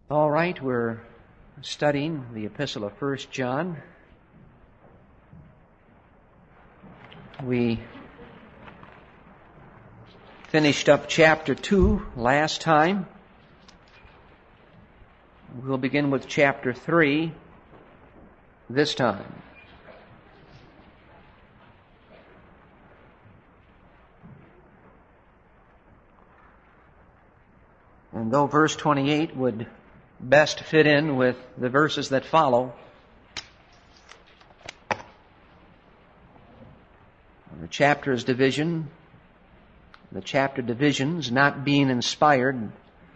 All right, we're studying the Epistle of 1 John. We finished up chapter 2 last time. We'll begin with chapter 3 this time. And though verse 28 would best fit in with the verses that follow, the chapter divisions not being inspired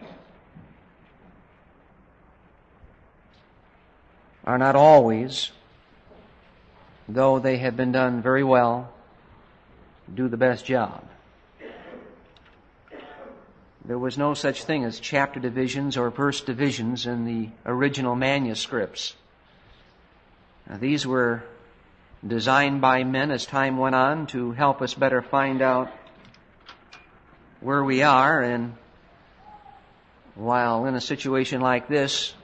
are not always, though they have been done very well, do the best job. There was no such thing as chapter divisions or verse divisions in the original manuscripts. Now, these were designed by men as time went on to help us better find out where we are, and while in a situation like this,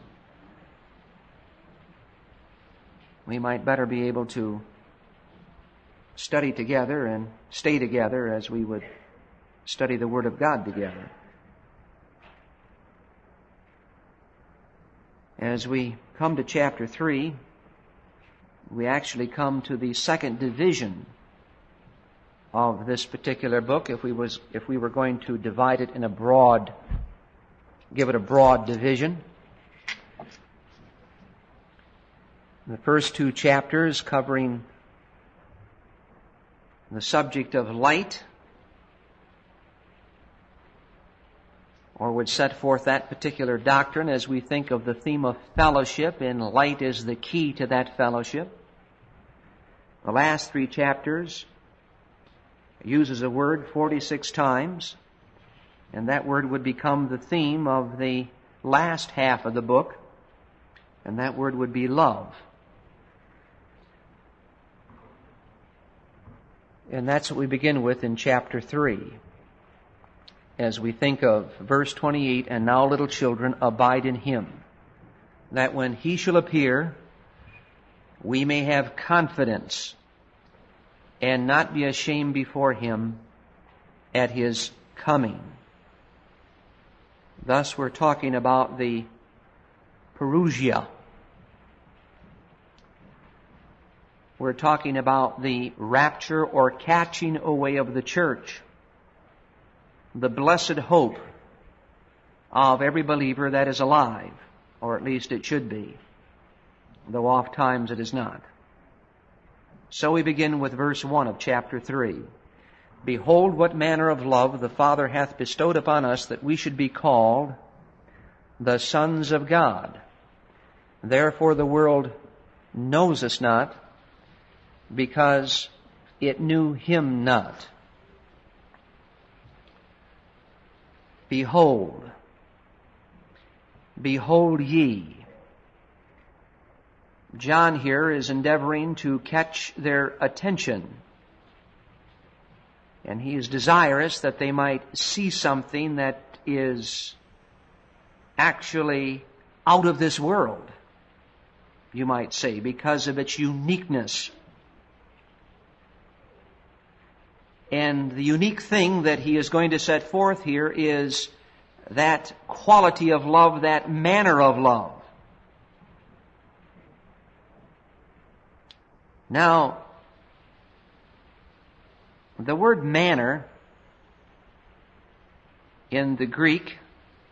we might better be able to study together and stay together as we would study the Word of God together. As we come to chapter 3, we actually come to the second division of this particular book. If we were going to divide it in give it a broad division. The first two chapters covering the subject of light, or would set forth that particular doctrine as we think of the theme of fellowship, and light is the key to that fellowship. The last three chapters uses a word 46 times, and that word would become the theme of the last half of the book, and that word would be love. And that's what we begin with in chapter 3. As we think of verse 28, and now, little children, abide in Him, that when He shall appear, we may have confidence and not be ashamed before Him at His coming. Thus we're talking about the parousia. We're talking about the rapture or catching away of the church, the blessed hope of every believer that is alive, or at least it should be, though oft times it is not. So we begin with verse 1 of chapter 3. Behold, what manner of love the Father hath bestowed upon us, that we should be called the sons of God. Therefore the world knows us not, because it knew Him not. Behold, behold ye. John here is endeavoring to catch their attention, and he is desirous that they might see something that is actually out of this world, you might say, because of its uniqueness. And the unique thing that he is going to set forth here is that quality of love, that manner of love. Now, the word manner in the Greek,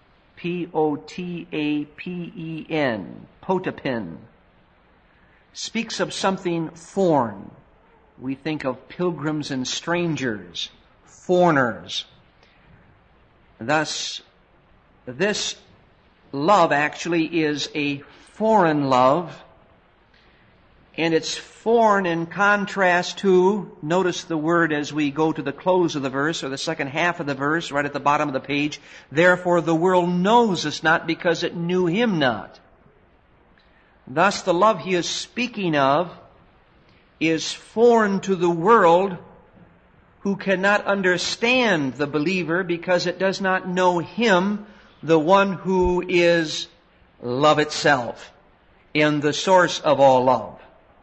P-O-T-A-P-E-N, potapen, speaks of something foreign. We think of pilgrims and strangers, foreigners. Thus, this love actually is a foreign love, and it's foreign in contrast to, notice the word as we go to the close of the verse, or the second half of the verse, right at the bottom of the page, therefore the world knows us not, because it knew Him not. Thus, the love he is speaking of is foreign to the world, who cannot understand the believer because it does not know Him, the one who is love itself, in the source of all love.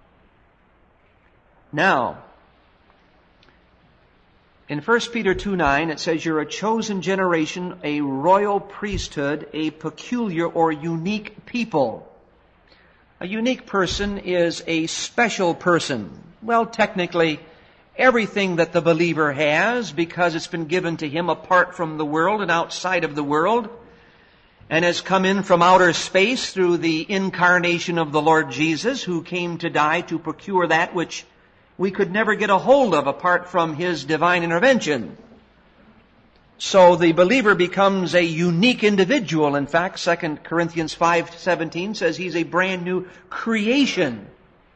Now, in 1 Peter 2:9, it says, you're a chosen generation, a royal priesthood, a peculiar or unique people. A unique person is a special person. Well, technically, everything that the believer has, because it's been given to him apart from the world and outside of the world, and has come in from outer space through the incarnation of the Lord Jesus, who came to die to procure that which we could never get a hold of apart from His divine intervention. So the believer becomes a unique individual. In fact, 2 Corinthians 5:17 says he's a brand new creation.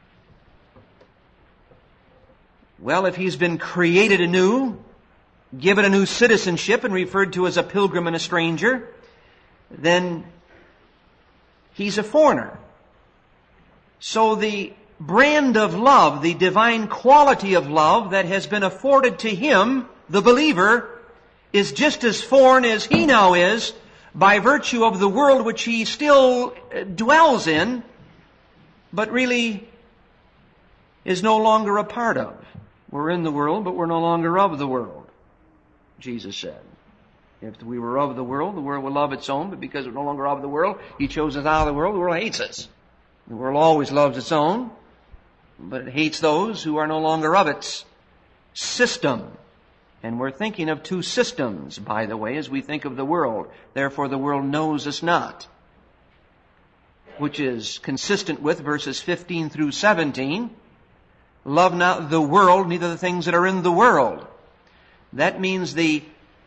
Well, if he's been created anew, given a new citizenship and referred to as a pilgrim and a stranger, then he's a foreigner. So the brand of love, the divine quality of love that has been afforded to him, the believer, is just as foreign as he now is by virtue of the world which he still dwells in, but really is no longer a part of. We're in the world, but we're no longer of the world, Jesus said. If we were of the world would love its own, but because we're no longer of the world, He chose us out of the world hates us. The world always loves its own, but it hates those who are no longer of its system. And we're thinking of two systems, by the way, as we think of the world. Therefore, the world knows us not, which is consistent with verses 15 through 17. Love not the world, neither the things that are in the world. That means the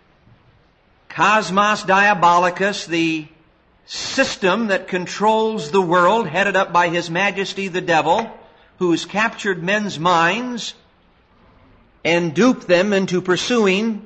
cosmos diabolicus, the system that controls the world, headed up by His Majesty the devil, who's captured men's minds and duped them into pursuing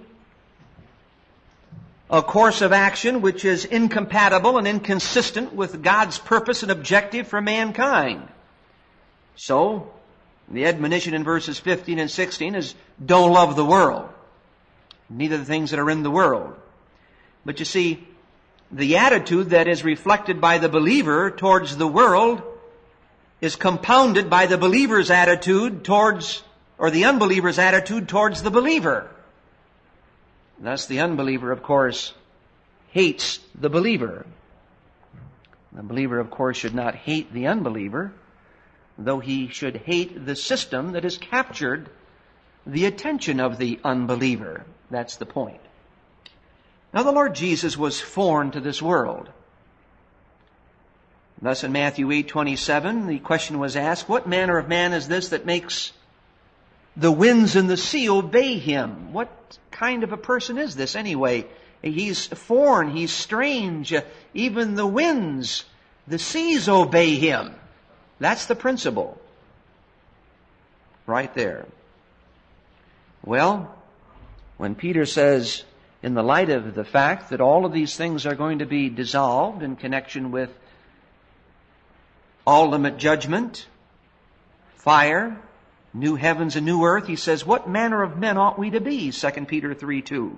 a course of action which is incompatible and inconsistent with God's purpose and objective for mankind. So, the admonition in verses 15 and 16 is, don't love the world, neither the things that are in the world. But you see, the attitude that is reflected by the believer towards the world is compounded by the believer's attitude towards, or the unbeliever's attitude towards the believer. Thus, the unbeliever, of course, hates the believer. The believer, of course, should not hate the unbeliever, though he should hate the system that has captured the attention of the unbeliever. That's the point. Now, the Lord Jesus was foreign to this world. Thus, in Matthew 8:27, the question was asked, what manner of man is this that makes the winds and the sea obey Him? What kind of a person is this anyway? He's foreign, he's strange. Even the winds, the seas obey Him. That's the principle. Right there. Well, when Peter says, in the light of the fact that all of these things are going to be dissolved in connection with ultimate judgment, fire, new heavens and new earth, he says, what manner of men ought we to be? 2 Peter 3:2.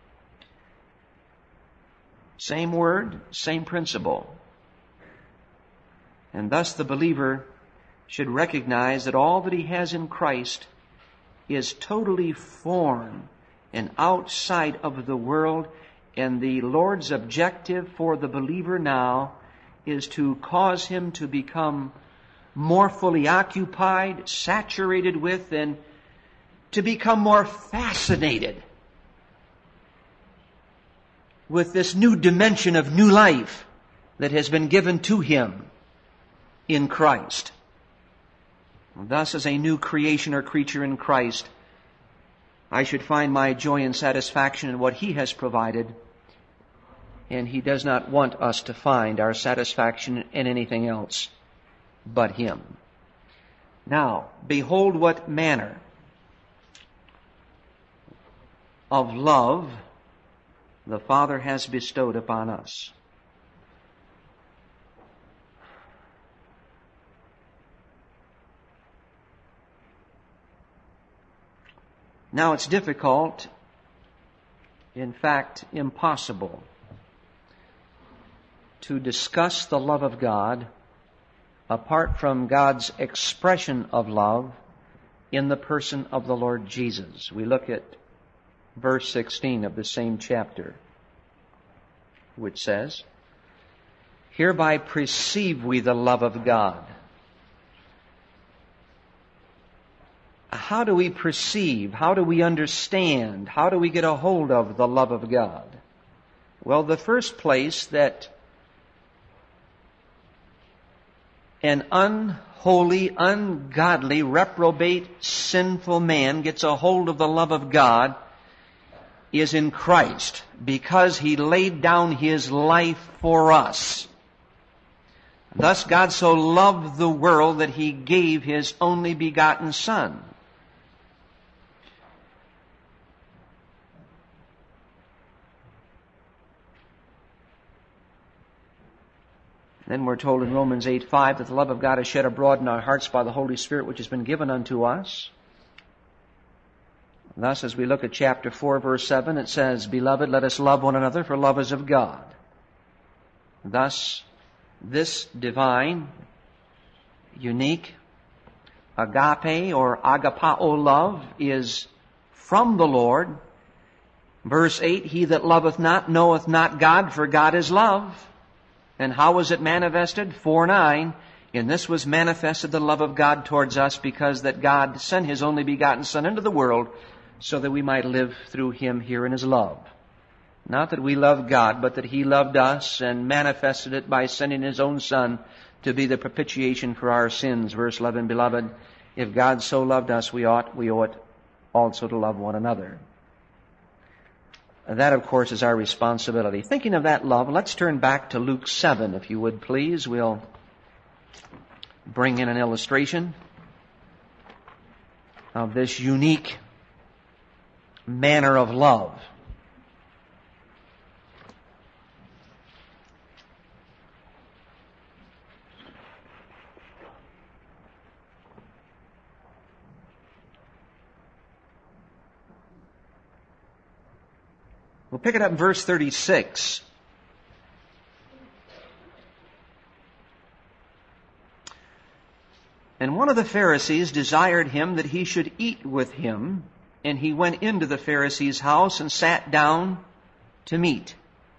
Same word, same principle. And thus the believer should recognize that all that he has in Christ is totally foreign and outside of the world, and the Lord's objective for the believer now is to cause him to become more fully occupied, saturated with, and to become more fascinated with this new dimension of new life that has been given to him in Christ. Thus, as a new creation or creature in Christ, I should find my joy and satisfaction in what He has provided, and He does not want us to find our satisfaction in anything else but Him. Now, behold what manner of love the Father has bestowed upon us. Now, it's difficult, in fact, impossible, to discuss the love of God apart from God's expression of love in the person of the Lord Jesus. We look at verse 16 of the same chapter, which says, "Hereby perceive we the love of God." How do we perceive? How do we understand? How do we get a hold of the love of God? Well, the first place that an unholy, ungodly, reprobate, sinful man gets a hold of the love of God is in Christ, because He laid down His life for us. Thus God so loved the world that He gave His only begotten Son. Then we're told in Romans 8:5 that the love of God is shed abroad in our hearts by the Holy Spirit, which has been given unto us. Thus, as we look at chapter 4, verse 7, it says, "Beloved, let us love one another, for love is of God." Thus, this divine, unique, agape or agapao love is from the Lord. Verse 8, "He that loveth not knoweth not God, for God is love." And how was it manifested? 4:9, "In this was manifested the love of God towards us, because that God sent His only begotten Son into the world, so that we might live through Him here in His love." Not that we love God, but that He loved us and manifested it by sending His own Son to be the propitiation for our sins. Verse 11, "Beloved, if God so loved us, we ought also to love one another." That, of course, is our responsibility. Thinking of that love, let's turn back to Luke 7, if you would please. We'll bring in an illustration of this unique manner of love. We'll pick it up in verse 36. "And one of the Pharisees desired him that he should eat with him, and he went into the Pharisee's house and sat down to meat."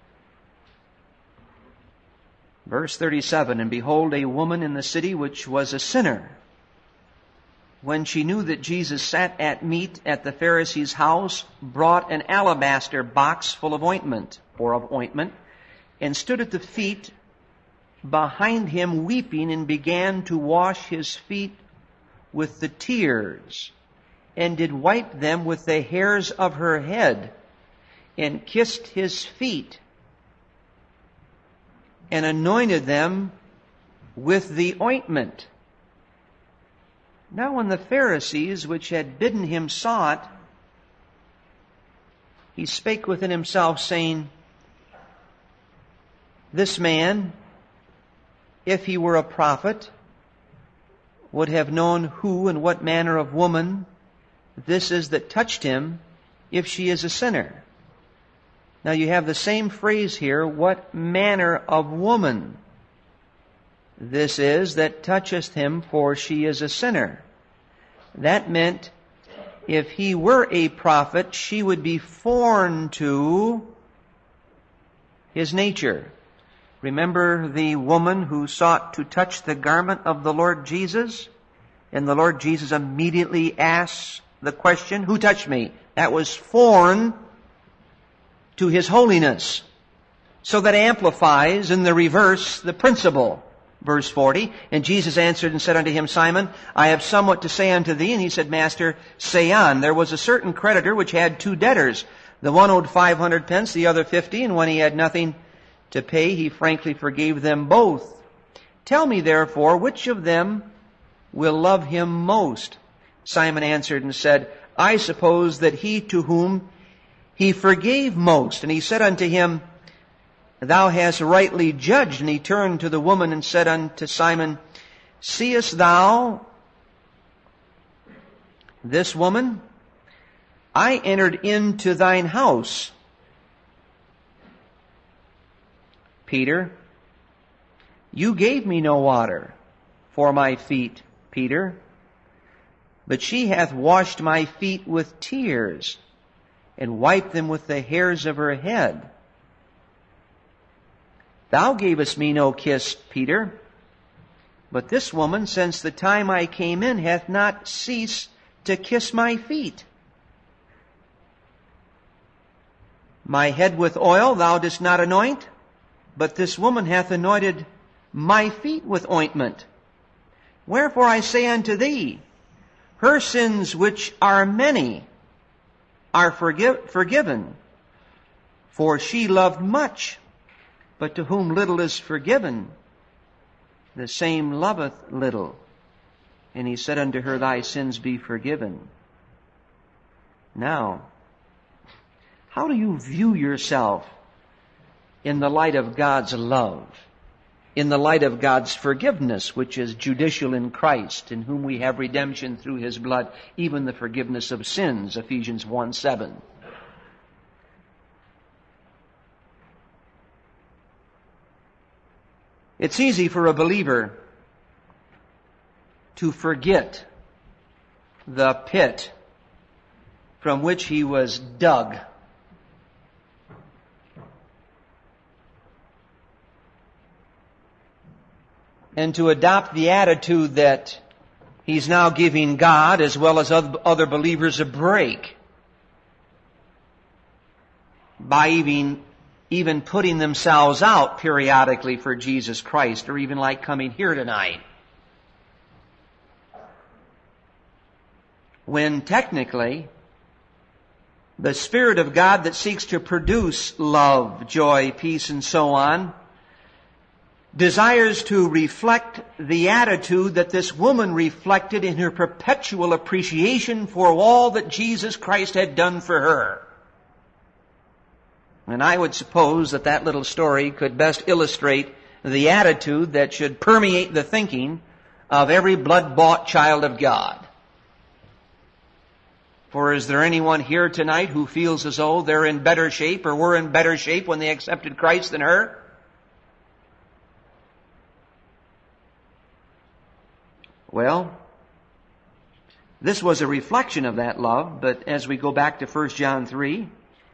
Verse 37, "And behold, a woman in the city which was a sinner, when she knew that Jesus sat at meat at the Pharisee's house, brought an alabaster box full of ointment, and stood at the feet behind him weeping, and began to wash his feet with the tears, and did wipe them with the hairs of her head, and kissed his feet, and anointed them with the ointment. Now when the Pharisees which had bidden him saw it, he spake within himself, saying, This man, if he were a prophet, would have known who and what manner of woman this is that touched him, if she is a sinner." Now you have the same phrase here, "what manner of woman this is that toucheth him, for she is a sinner." That meant if he were a prophet, she would be foreign to his nature. Remember the woman who sought to touch the garment of the Lord Jesus? And the Lord Jesus immediately asks the question, "Who touched me?" That was foreign to His holiness. So that amplifies in the reverse the principle. Verse 40, "And Jesus answered and said unto him, Simon, I have somewhat to say unto thee. And he said, Master, say on. There was a certain creditor which had two debtors. The one owed 500 pence, the other 50. And when he had nothing to pay, he frankly forgave them both. Tell me therefore, which of them will love him most? Simon answered and said, I suppose that he to whom he forgave most. And he said unto him, Thou hast rightly judged. And he turned to the woman and said unto Simon, Seest thou this woman? I entered into thine house. Peter, You gave me no water for my feet, Peter, but she hath washed my feet with tears and wiped them with the hairs of her head. Thou gavest me no kiss, Peter, but this woman, since the time I came in, hath not ceased to kiss my feet. My head with oil thou didst not anoint, but this woman hath anointed my feet with ointment. Wherefore I say unto thee, her sins, which are many, are forgiven. For she loved much, but to whom little is forgiven, the same loveth little. And he said unto her, thy sins be forgiven. Now, how do you view yourself in the light of God's love, in the light of God's forgiveness, which is judicial in Christ, in whom we have redemption through His blood, even the forgiveness of sins, Ephesians 1:7. It's easy for a believer to forget the pit from which he was dug. And to adopt the attitude that he's now giving God as well as other believers a break by even putting themselves out periodically for Jesus Christ, or even like coming here tonight. When technically, the Spirit of God that seeks to produce love, joy, peace, and so on, desires to reflect the attitude that this woman reflected in her perpetual appreciation for all that Jesus Christ had done for her. And I would suppose that that little story could best illustrate the attitude that should permeate the thinking of every blood-bought child of God. For is there anyone here tonight who feels as though they're in better shape or were in better shape when they accepted Christ than her? Well, this was a reflection of that love, but as we go back to 1 John 3,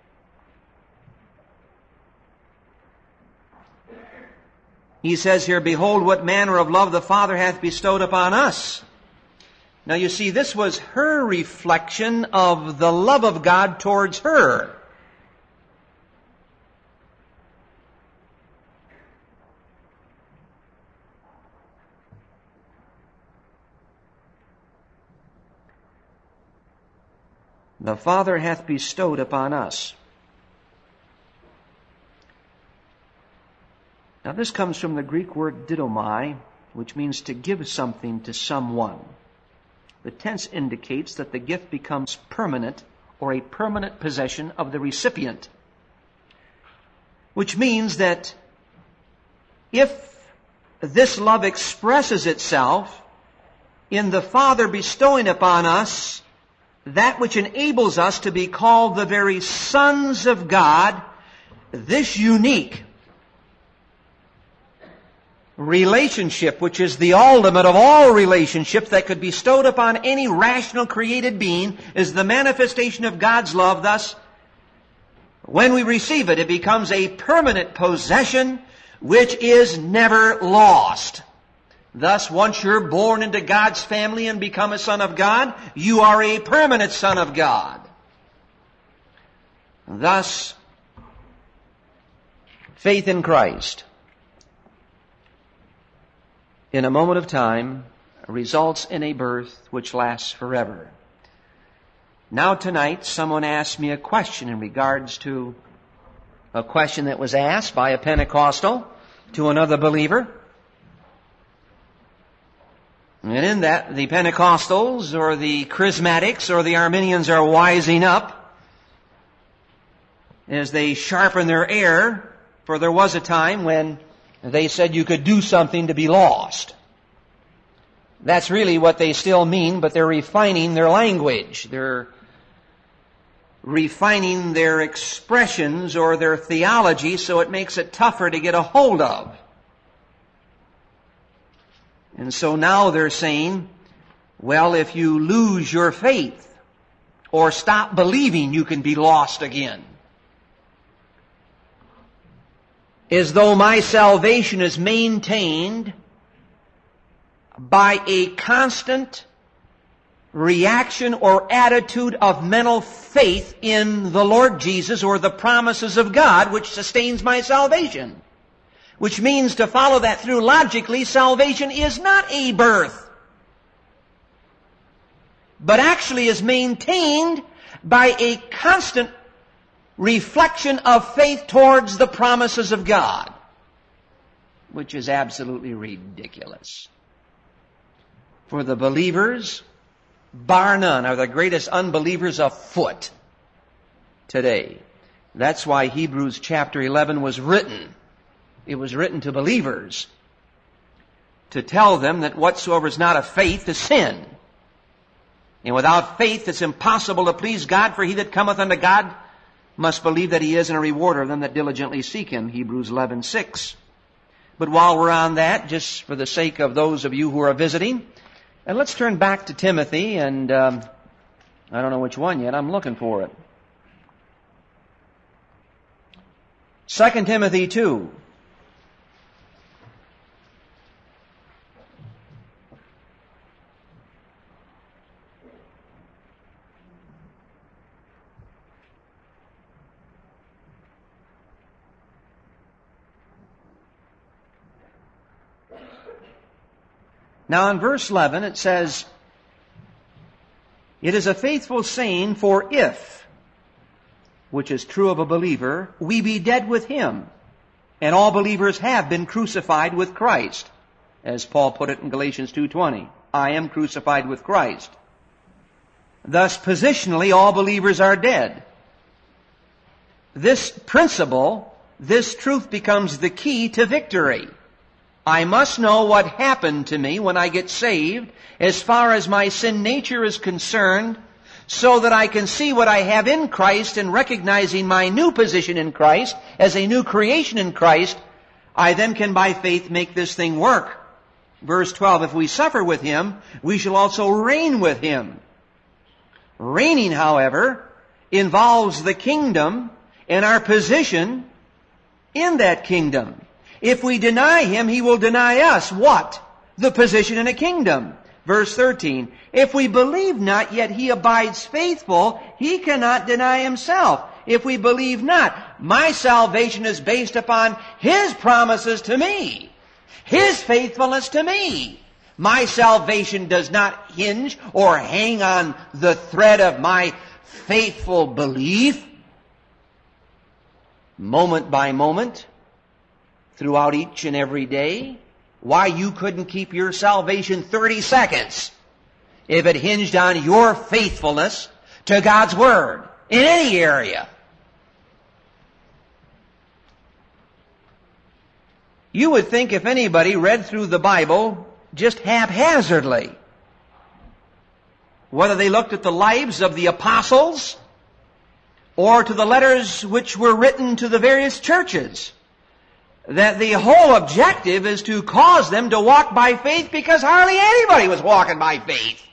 he says here, behold, what manner of love the Father hath bestowed upon us. Now you see, this was her reflection of the love of God towards her. The Father hath bestowed upon us. Now this comes from the Greek word didomai, which means to give something to someone. The tense indicates that the gift becomes permanent or a permanent possession of the recipient. Which means that if this love expresses itself in the Father bestowing upon us that which enables us to be called the very sons of God, this unique relationship, which is the ultimate of all relationships that could be bestowed upon any rational created being, is the manifestation of God's love. Thus, when we receive it, it becomes a permanent possession which is never lost. Thus, once you're born into God's family and become a son of God, you are a permanent son of God. Thus, faith in Christ in a moment of time results in a birth which lasts forever. Now tonight, someone asked me a question in regards to a question that was asked by a Pentecostal to another believer. And in that, the Pentecostals or the Charismatics or the Arminians are wising up as they sharpen their air, for there was a time when they said you could do something to be lost. That's really what they still mean, but they're refining their language. They're refining their expressions or their theology so it makes it tougher to get a hold of. And so now they're saying, well, if you lose your faith or stop believing, you can be lost again. As though my salvation is maintained by a constant reaction or attitude of mental faith in the Lord Jesus or the promises of God, which sustains my salvation. Which means, to follow that through logically, salvation is not a birth, but actually is maintained by a constant reflection of faith towards the promises of God, which is absolutely ridiculous. For the believers, bar none, are the greatest unbelievers afoot today. That's why Hebrews chapter 11 was written. It was written to believers to tell them that whatsoever is not of faith is sin. And without faith it's impossible to please God, for he that cometh unto God must believe that he is, and a rewarder of them that diligently seek him. Hebrews 11:6. But while we're on that, just for the sake of those of you who are visiting, and let's turn back to Timothy, and I don't know which one yet. I'm looking for it. 2 Timothy 2. Now in verse 11 it says, it is a faithful saying, for if, which is true of a believer, we be dead with him, and all believers have been crucified with Christ, as Paul put it in Galatians 2:20, I am crucified with Christ. Thus positionally all believers are dead. This principle, this truth becomes the key to victory. I must know what happened to me when I get saved as far as my sin nature is concerned, so that I can see what I have in Christ, and recognizing my new position in Christ as a new creation in Christ, I then can by faith make this thing work. Verse 12, if we suffer with him, we shall also reign with him. Reigning, however, involves the kingdom and our position in that kingdom. If we deny him, he will deny us what? The position in a kingdom. Verse 13, if we believe not, yet he abides faithful, he cannot deny himself. If we believe not, my salvation is based upon his promises to me, his faithfulness to me. My salvation does not hinge or hang on the thread of my faithful belief, moment by moment, throughout each and every day. Why, you couldn't keep your salvation 30 seconds if it hinged on your faithfulness to God's Word in any area. You would think if anybody read through the Bible just haphazardly, whether they looked at the lives of the apostles or to the letters which were written to the various churches, that the whole objective is to cause them to walk by faith, because hardly anybody was walking by faith.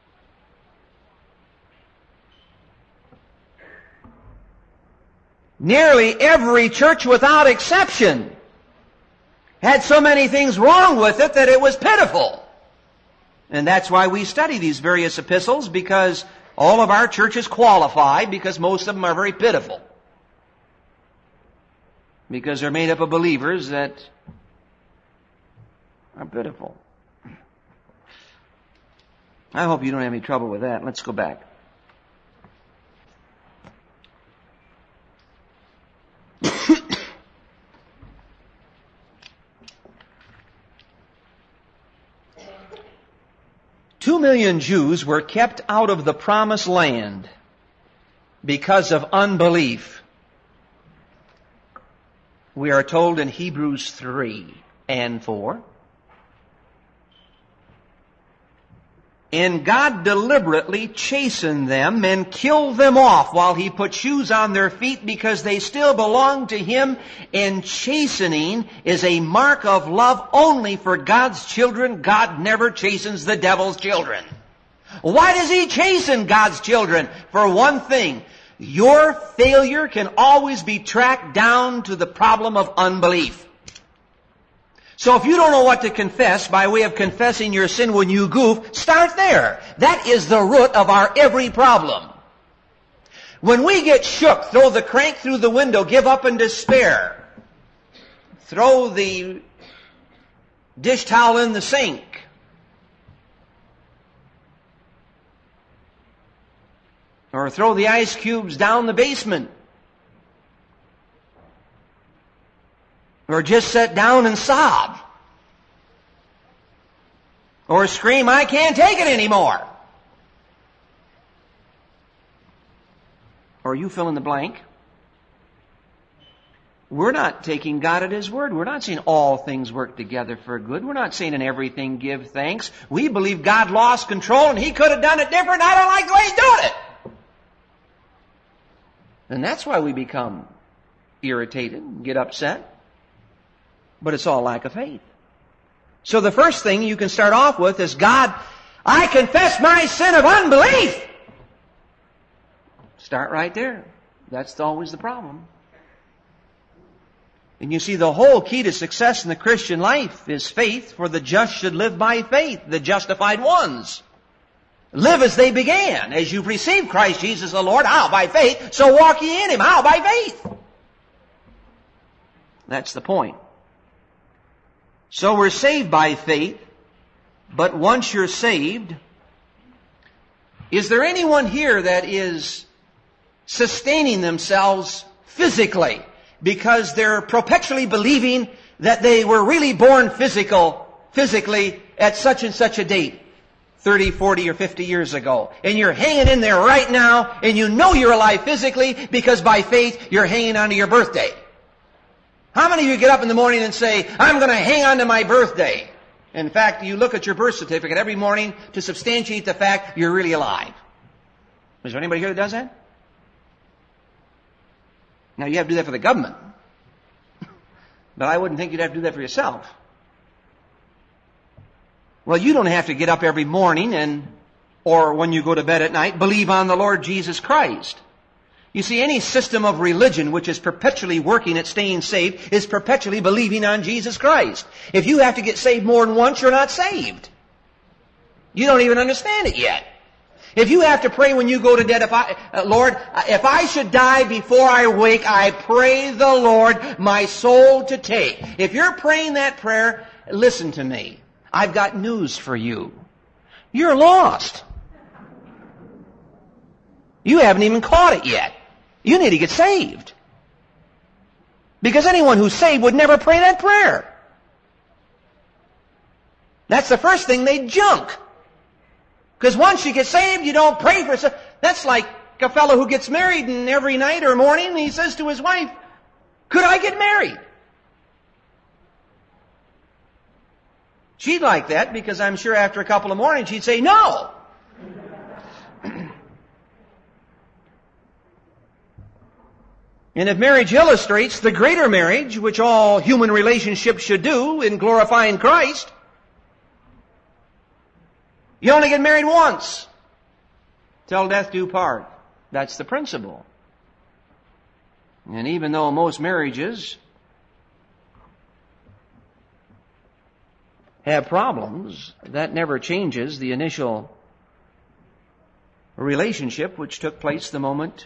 Nearly every church without exception had so many things wrong with it that it was pitiful. And that's why we study these various epistles, because all of our churches qualify, because most of them are very pitiful. Because they're made up of believers that are pitiful. I hope you don't have any trouble with that. Let's go back. Two million Jews were kept out of the promised land because of unbelief. We are told in Hebrews 3 and 4. And God deliberately chastened them and killed them off while He put shoes on their feet because they still belong to Him. And chastening is a mark of love only for God's children. God never chastens the devil's children. Why does He chasten God's children? For one thing, your failure can always be tracked down to the problem of unbelief. So if you don't know what to confess by way of confessing your sin when you goof, start there. That is the root of our every problem. When we get shook, throw the crank through the window, give up in despair, throw the dish towel in the sink, or throw the ice cubes down the basement, or just sit down and sob, or scream, I can't take it anymore. Or you fill in the blank. We're not taking God at His word. We're not saying all things work together for good. We're not saying in everything give thanks. We believe God lost control and He could have done it different. I don't like the way He's doing it. And that's why we become irritated and get upset. But it's all lack of faith. So the first thing you can start off with is, God, I confess my sin of unbelief. Start right there. That's always the problem. And you see, the whole key to success in the Christian life is faith, for the just should live by faith, the justified ones. Live as they began. As you've received Christ Jesus the Lord, how? By faith. So walk ye in Him. How? By faith. That's the point. So we're saved by faith, but once you're saved, is there anyone here that is sustaining themselves physically because they're perpetually believing that they were really born physically at such and such a date, 30, 40, or 50 years ago, and you're hanging in there right now, and you know you're alive physically because by faith you're hanging on to your birthday? How many of you get up in the morning and say, I'm going to hang on to my birthday? In fact, you look at your birth certificate every morning to substantiate the fact you're really alive. Is there anybody here that does that? Now, you have to do that for the government. But I wouldn't think you'd have to do that for yourself. Well, you don't have to get up every morning or when you go to bed at night, believe on the Lord Jesus Christ. You see, any system of religion which is perpetually working at staying saved is perpetually believing on Jesus Christ. If you have to get saved more than once, you're not saved. You don't even understand it yet. If you have to pray when you go to bed, Lord, if I should die before I wake, I pray the Lord my soul to take. If you're praying that prayer, listen to me. I've got news for you. You're lost. You haven't even caught it yet. You need to get saved. Because anyone who's saved would never pray that prayer. That's the first thing they junk. Because once you get saved, you don't pray for it. That's like a fellow who gets married and every night or morning he says to his wife, could I get married? She'd like that because I'm sure after a couple of mornings she'd say no. And if marriage illustrates the greater marriage, which all human relationships should do in glorifying Christ, you only get married once. Till death do part. That's the principle. And even though most marriages have problems, that never changes the initial relationship which took place the moment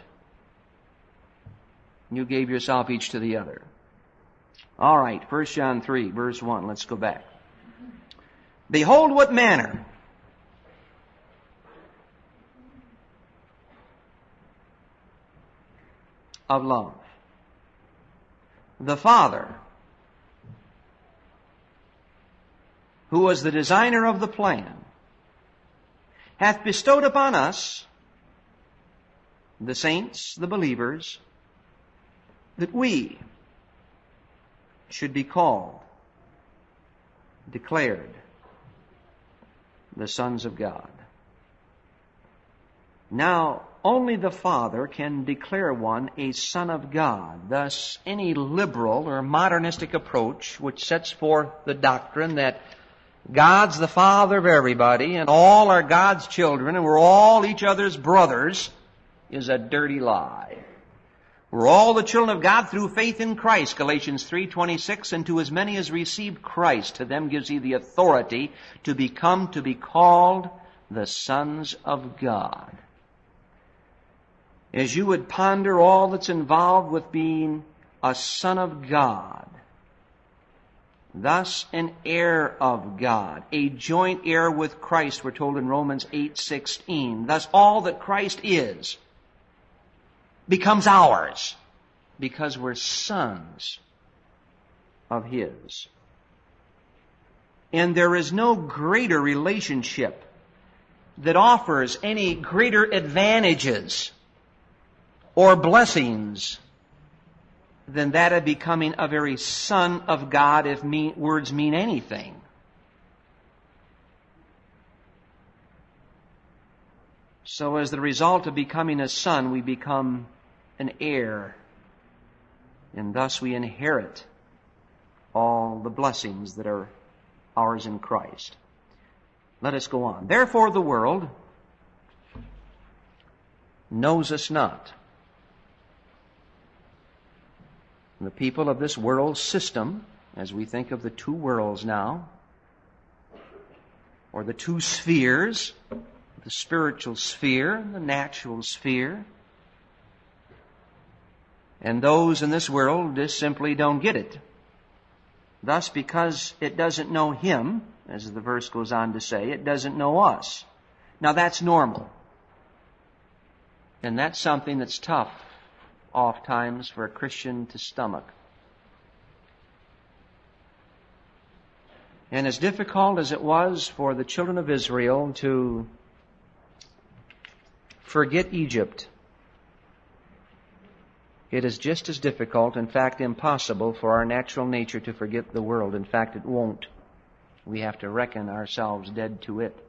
you gave yourself each to the other. All right, 1 John 3, verse 1. Let's go back. Behold what manner of love the Father, who was the designer of the plan, hath bestowed upon us, the saints, the believers, that we should be called, declared, the sons of God. Now, only the Father can declare one a son of God. Thus, any liberal or modernistic approach which sets forth the doctrine that God's the Father of everybody and all are God's children and we're all each other's brothers is a dirty lie. We're all the children of God through faith in Christ, Galatians 3:26, and to as many as received Christ, to them gives He the authority to be called the sons of God. As you would ponder all that's involved with being a son of God, thus an heir of God, a joint heir with Christ, we're told in Romans 8:16. Thus all that Christ is becomes ours because we're sons of His. And there is no greater relationship that offers any greater advantages or blessings than that of becoming a very son of God, if words mean anything. So as the result of becoming a son, we become an heir, and thus we inherit all the blessings that are ours in Christ. Let us go on. Therefore the world knows us not. The people of this world system, as we think of the two worlds now, or the two spheres, the spiritual sphere and the natural sphere, and those in this world just simply don't get it. Thus, because it doesn't know Him, as the verse goes on to say, it doesn't know us. Now that's normal. And that's something that's tough oft times for a Christian to stomach. And as difficult as it was for the children of Israel to forget Egypt, it is just as difficult, in fact impossible, for our natural nature to forget the world. In fact, it won't. We have to reckon ourselves dead to it.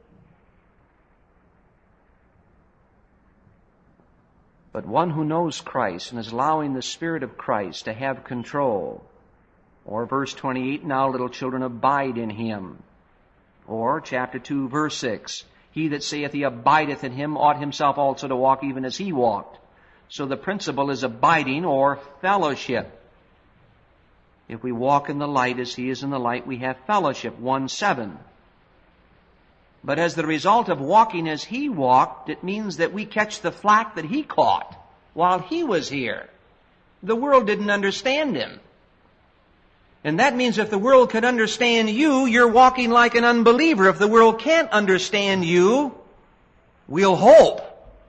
But one who knows Christ and is allowing the Spirit of Christ to have control, or verse 28, now little children abide in Him, or chapter 2, verse 6, he that saith he abideth in Him ought himself also to walk even as He walked. So the principle is abiding or fellowship. If we walk in the light as He is in the light, we have fellowship, 1:7. But as the result of walking as He walked, it means that we catch the flack that He caught while He was here. The world didn't understand Him. And that means if the world could understand you, you're walking like an unbeliever. If the world can't understand you, we'll hope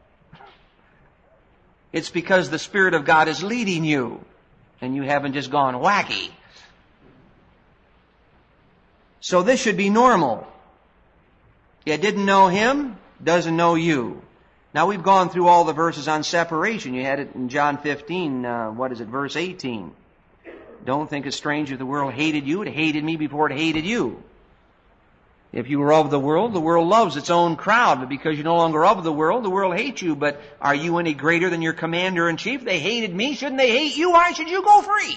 it's because the Spirit of God is leading you and you haven't just gone wacky. So this should be normal. You didn't know Him, doesn't know you. Now we've gone through all the verses on separation. You had it in John 15, verse 18. Don't think it's strange if the world hated you. It hated me before it hated you. If you were of the world loves its own crowd. But because you're no longer of the world hates you. But are you any greater than your commander-in-chief? They hated me. Shouldn't they hate you? Why should you go free?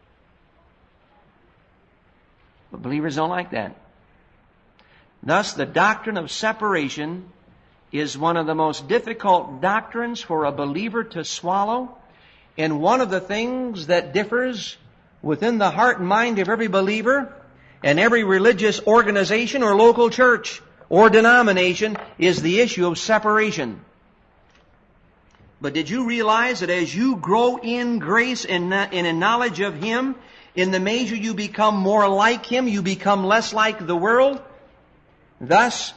But believers don't like that. Thus, the doctrine of separation is one of the most difficult doctrines for a believer to swallow, and one of the things that differs within the heart and mind of every believer and every religious organization or local church or denomination is the issue of separation. But did you realize that as you grow in grace and in knowledge of Him, in the measure you become more like Him, you become less like the world? Thus,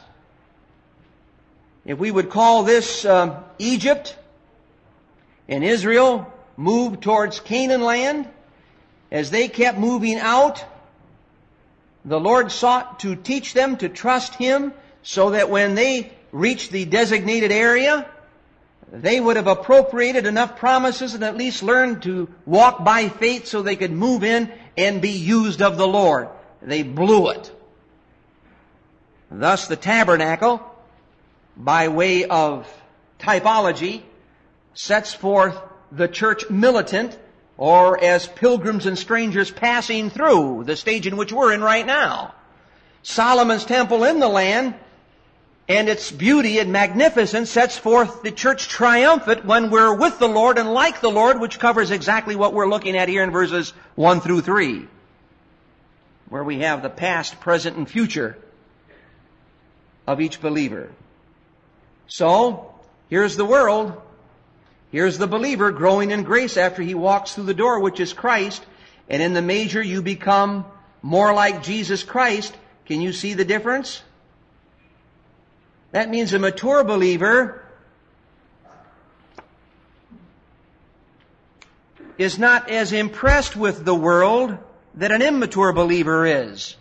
if we would call this Egypt, and Israel moved towards Canaan land, as they kept moving out, the Lord sought to teach them to trust Him so that when they reached the designated area, they would have appropriated enough promises and at least learned to walk by faith so they could move in and be used of the Lord. They blew it. Thus the tabernacle, by way of typology sets forth the church militant, or as pilgrims and strangers passing through, the stage in which we're in right now. Solomon's temple in the land and its beauty and magnificence sets forth the church triumphant when we're with the Lord and like the Lord, which covers exactly what we're looking at here in verses 1 through 3, where we have the past, present, and future of each believer. So, here's the world. Here's the believer growing in grace after he walks through the door, which is Christ. And in the measure you become more like Jesus Christ. Can you see the difference? That means a mature believer is not as impressed with the world that an immature believer is.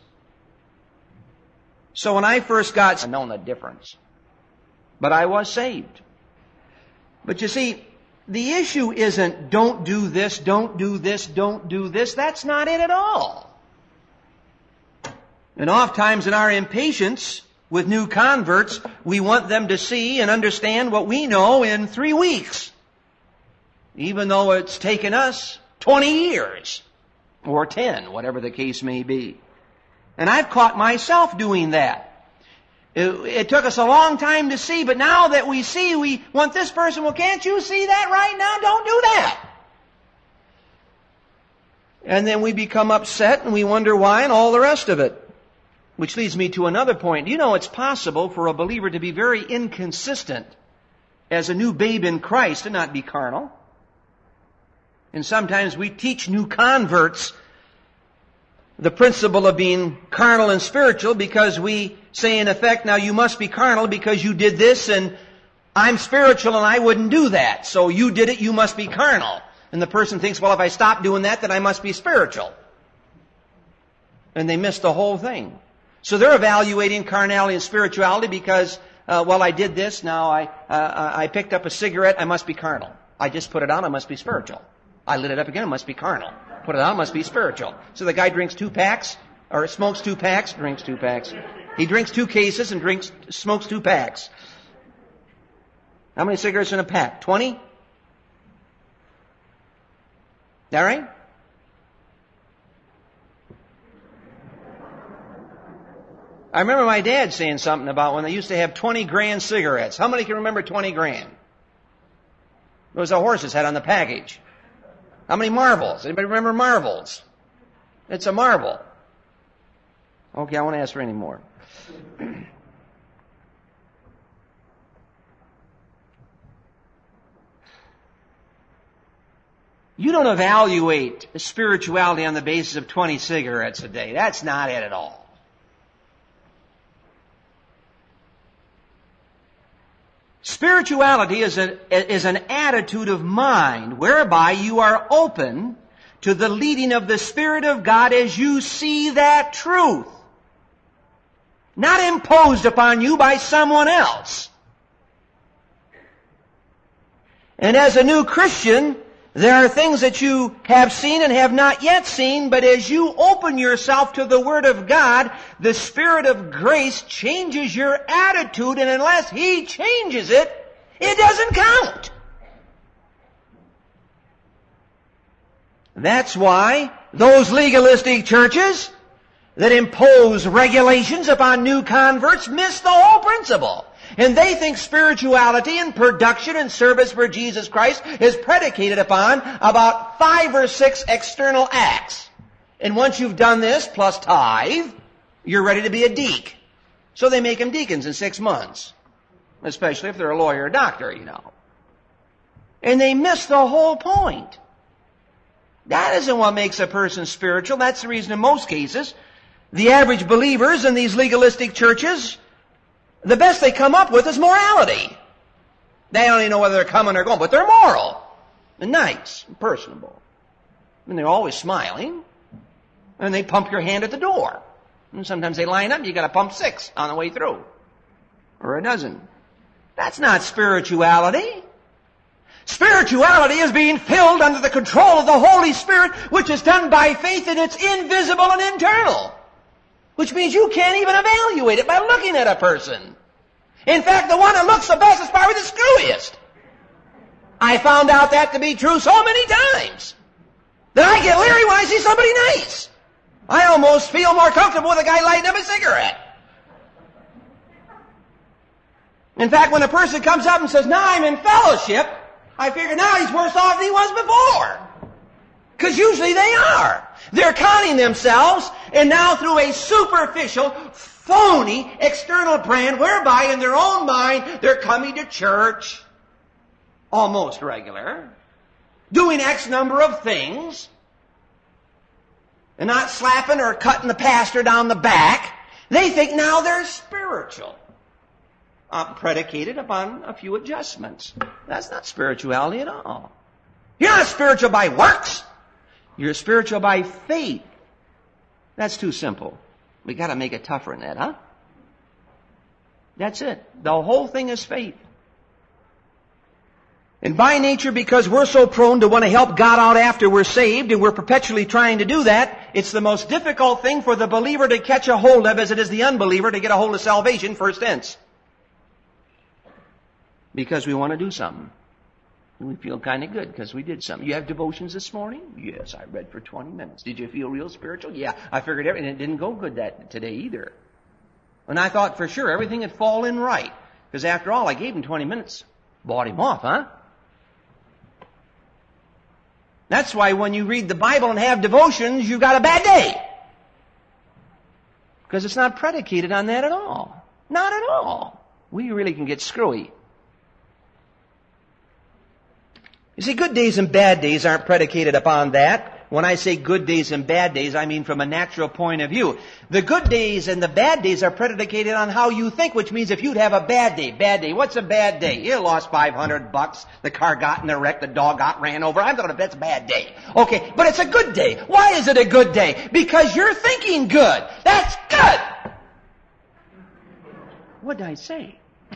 So when I first got, I known the difference. But I was saved. But you see, the issue isn't don't do this, don't do this, don't do this. That's not it at all. And oftentimes in our impatience with new converts, we want them to see and understand what we know in 3 weeks, even though it's taken us 20 years or 10, whatever the case may be. And I've caught myself doing that. It took us a long time to see, but now that we see, we want this person, well, can't you see that right now? Don't do that. And then we become upset and we wonder why and all the rest of it. Which leads me to another point. You know, it's possible for a believer to be very inconsistent as a new babe in Christ and not be carnal. And sometimes we teach new converts the principle of being carnal and spiritual because we say in effect, now you must be carnal because you did this and I'm spiritual and I wouldn't do that. So you did it, you must be carnal. And the person thinks, well, if I stop doing that, then I must be spiritual. And they miss the whole thing. So they're evaluating carnality and spirituality because, well, I did this, now I picked up a cigarette, I must be carnal. I just put it on, I must be spiritual. I lit it up again, I must be carnal. Put it on, must be spiritual. So the guy drinks 2 packs, or smokes 2 packs, drinks 2 packs. He drinks 2 cases and smokes 2 packs. How many cigarettes in a pack? 20? That right? I remember my dad saying something about when they used to have 20 grand cigarettes. How many can remember 20 grand? It was a horse's head on the package. How many marbles? Anybody remember marbles? It's a marble. Okay, I won't ask for any more. You don't evaluate spirituality on the basis of 20 cigarettes a day. That's not it at all. Spirituality is an attitude of mind whereby you are open to the leading of the Spirit of God as you see that truth. Not imposed upon you by someone else. And as a new Christian, there are things that you have seen and have not yet seen, but as you open yourself to the Word of God, the Spirit of grace changes your attitude, and unless He changes it, it doesn't count. That's why those legalistic churches that impose regulations upon new converts miss the whole principle. And they think spirituality and production and service for Jesus Christ is predicated upon about 5 or 6 external acts. And once you've done this, plus tithe, you're ready to be a deacon. So they make them deacons in 6 months. Especially if they're a lawyer or doctor, you know. And they miss the whole point. That isn't what makes a person spiritual. That's the reason in most cases, the average believers in these legalistic churches, the best they come up with is morality. They don't even know whether they're coming or going, but they're moral and nice and personable. And they're always smiling. And they pump your hand at the door. And sometimes they line up and you got to pump 6 on the way through. Or a dozen. That's not spirituality. Spirituality is being filled under the control of the Holy Spirit, which is done by faith, and it's invisible and internal. Which means you can't even evaluate it by looking at a person. In fact, the one that looks the best is probably the screwiest. I found out that to be true so many times that I get leery when I see somebody nice. I almost feel more comfortable with a guy lighting up a cigarette. In fact, when a person comes up and says, now I'm in fellowship, I figure now he's worse off than he was before. Because usually they are. They're conning themselves, and now through a superficial, phony, external brand, whereby in their own mind they're coming to church, almost regular, doing X number of things, and not slapping or cutting the pastor down the back. They think now they're spiritual. Predicated upon a few adjustments. That's not spirituality at all. You're not spiritual by works. You're spiritual by faith. That's too simple. We got to make it tougher than that, huh? That's it. The whole thing is faith. And by nature, because we're so prone to want to help God out after we're saved, and we're perpetually trying to do that, it's the most difficult thing for the believer to catch a hold of as it is the unbeliever to get a hold of salvation first tense. Because we want to do something. And we feel kind of good because we did something. You have devotions this morning? Yes, I read for 20 minutes. Did you feel real spiritual? Yeah, I figured everything. And it didn't go good today either. And I thought for sure everything would fall in right. Because after all, I gave him 20 minutes. Bought him off, huh? That's why when you read the Bible and have devotions, you've got a bad day. Because it's not predicated on that at all. Not at all. We really can get screwy. You see, good days and bad days aren't predicated upon that. When I say good days and bad days, I mean from a natural point of view. The good days and the bad days are predicated on how you think, which means if you'd have a bad day, what's a bad day? You lost $500, the car got in a wreck, the dog got ran over. I'm thought that's a bad day. Okay, but it's a good day. Why is it a good day? Because you're thinking good. That's good. What did I say?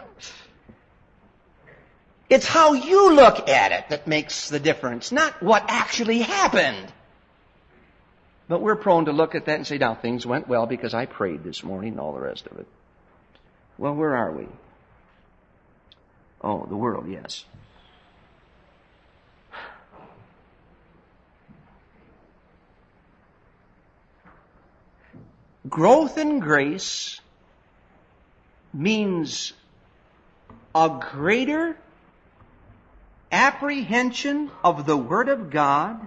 It's how you look at it that makes the difference, not what actually happened. But we're prone to look at that and say, now things went well because I prayed this morning and all the rest of it. Well, where are we? Oh, the world, yes. Growth in grace means a greater apprehension of the Word of God,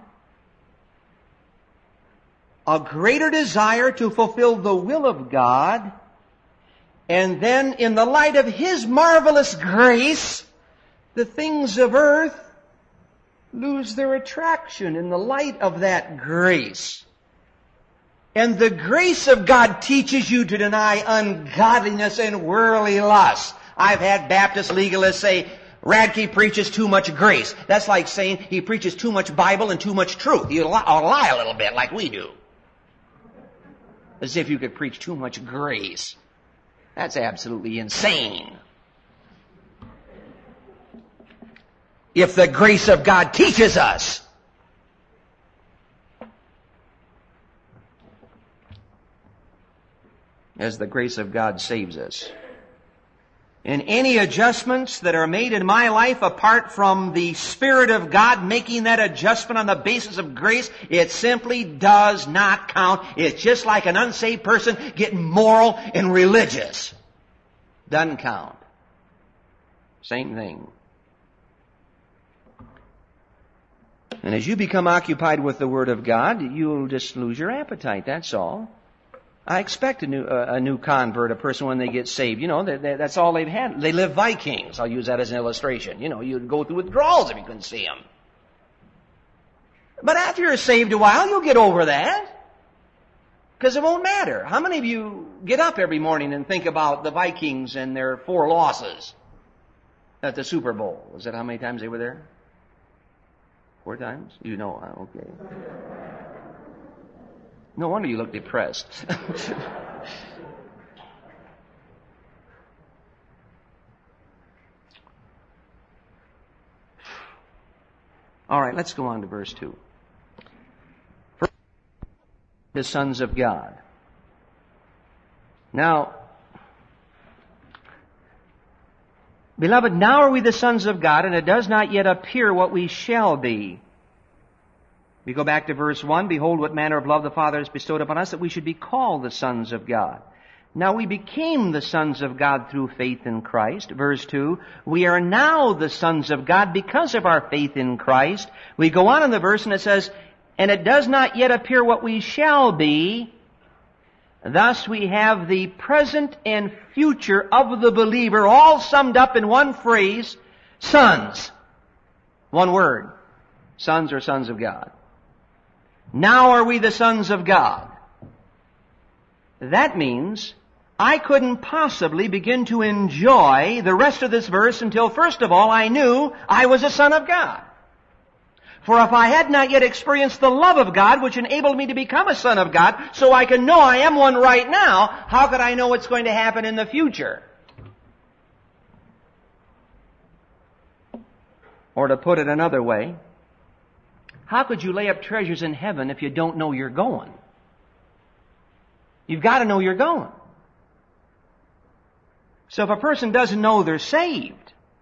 a greater desire to fulfill the will of God, and then in the light of His marvelous grace, the things of earth lose their attraction in the light of that grace. And the grace of God teaches you to deny ungodliness and worldly lust. I've had Baptist legalists say, Radke preaches too much grace. That's like saying he preaches too much Bible and too much truth. You lie a little bit like we do. As if you could preach too much grace. That's absolutely insane. If the grace of God teaches us, as the grace of God saves us. And any adjustments that are made in my life apart from the Spirit of God making that adjustment on the basis of grace, it simply does not count. It's just like an unsaved person getting moral and religious. Doesn't count. Same thing. And as you become occupied with the Word of God, you'll just lose your appetite, that's all. I expect a new convert, a person when they get saved. You know, that's all they've had. They live Vikings. I'll use that as an illustration. You know, you'd go through withdrawals if you couldn't see them. But after you're saved a while, you'll get over that. Because it won't matter. How many of you get up every morning and think about the Vikings and their 4 losses at the Super Bowl? Is that how many times they were there? 4 times? You know, okay. No wonder you look depressed. All right, let's go on to verse 2. The sons of God. Now, Beloved, now are we the sons of God, and it does not yet appear what we shall be. We go back to verse 1, behold what manner of love the Father has bestowed upon us, that we should be called the sons of God. Now we became the sons of God through faith in Christ. Verse 2, we are now the sons of God because of our faith in Christ. We go on in the verse and it says, and it does not yet appear what we shall be. Thus we have the present and future of the believer all summed up in one phrase, sons. One word, sons or sons of God. Now are we the sons of God. That means I couldn't possibly begin to enjoy the rest of this verse until first of all I knew I was a son of God. For if I had not yet experienced the love of God, which enabled me to become a son of God, so I can know I am one right now, how could I know what's going to happen in the future? Or to put it another way, how could you lay up treasures in heaven if you don't know you're going? You've got to know you're going. So if a person doesn't know they're saved,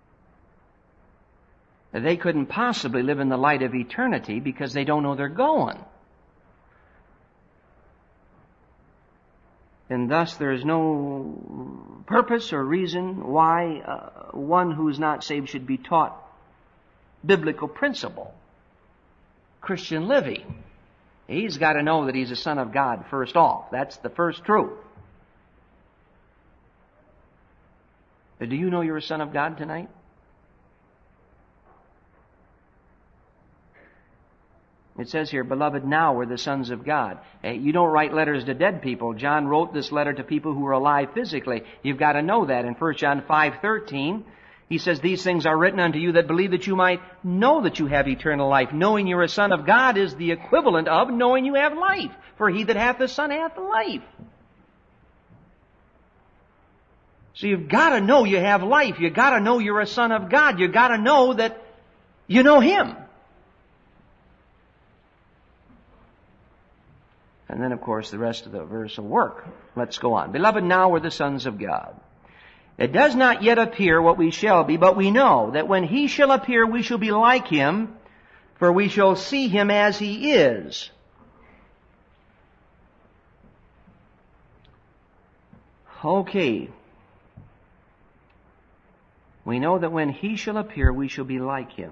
they couldn't possibly live in the light of eternity because they don't know they're going. And thus there is no purpose or reason why one who is not saved should be taught biblical principle, Christian living. He's got to know that he's a son of God first off. That's the first truth. But do you know you're a son of God tonight? It says here, beloved, now we're the sons of God. You don't write letters to dead people. John wrote this letter to people who are alive physically. You've got to know that. In 1 John 5:13, he says, these things are written unto you that believe that you might know that you have eternal life. Knowing you're a son of God is the equivalent of knowing you have life. For he that hath the Son hath life. So you've got to know you have life. You've got to know you're a son of God. You've got to know that you know Him. And then, of course, the rest of the verse will work. Let's go on. Beloved, now we're the sons of God. It does not yet appear what we shall be, but we know that when He shall appear, we shall be like Him, for we shall see Him as He is. Okay. We know that when He shall appear, we shall be like Him.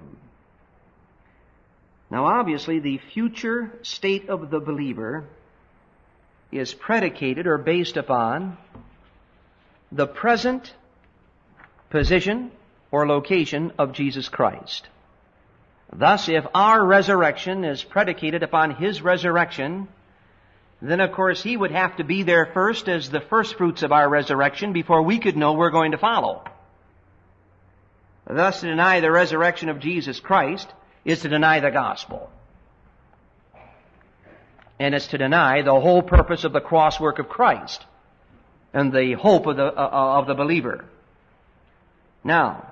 Now, obviously, the future state of the believer is predicated or based upon the present position or location of Jesus Christ. Thus, if our resurrection is predicated upon His resurrection, then of course He would have to be there first as the first fruits of our resurrection before we could know we're going to follow. Thus, to deny the resurrection of Jesus Christ is to deny the gospel. And it's to deny the whole purpose of the cross work of Christ and the hope of the believer. Now,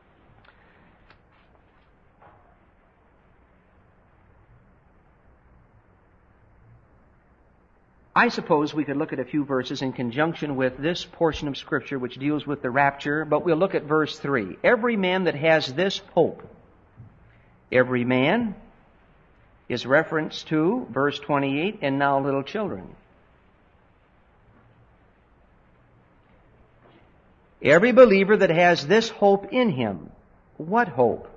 I suppose we could look at a few verses in conjunction with this portion of Scripture which deals with the rapture, but we'll look at verse 3. Every man that has this hope, every man is reference to verse 28, and now little children. Every believer that has this hope in him. What hope?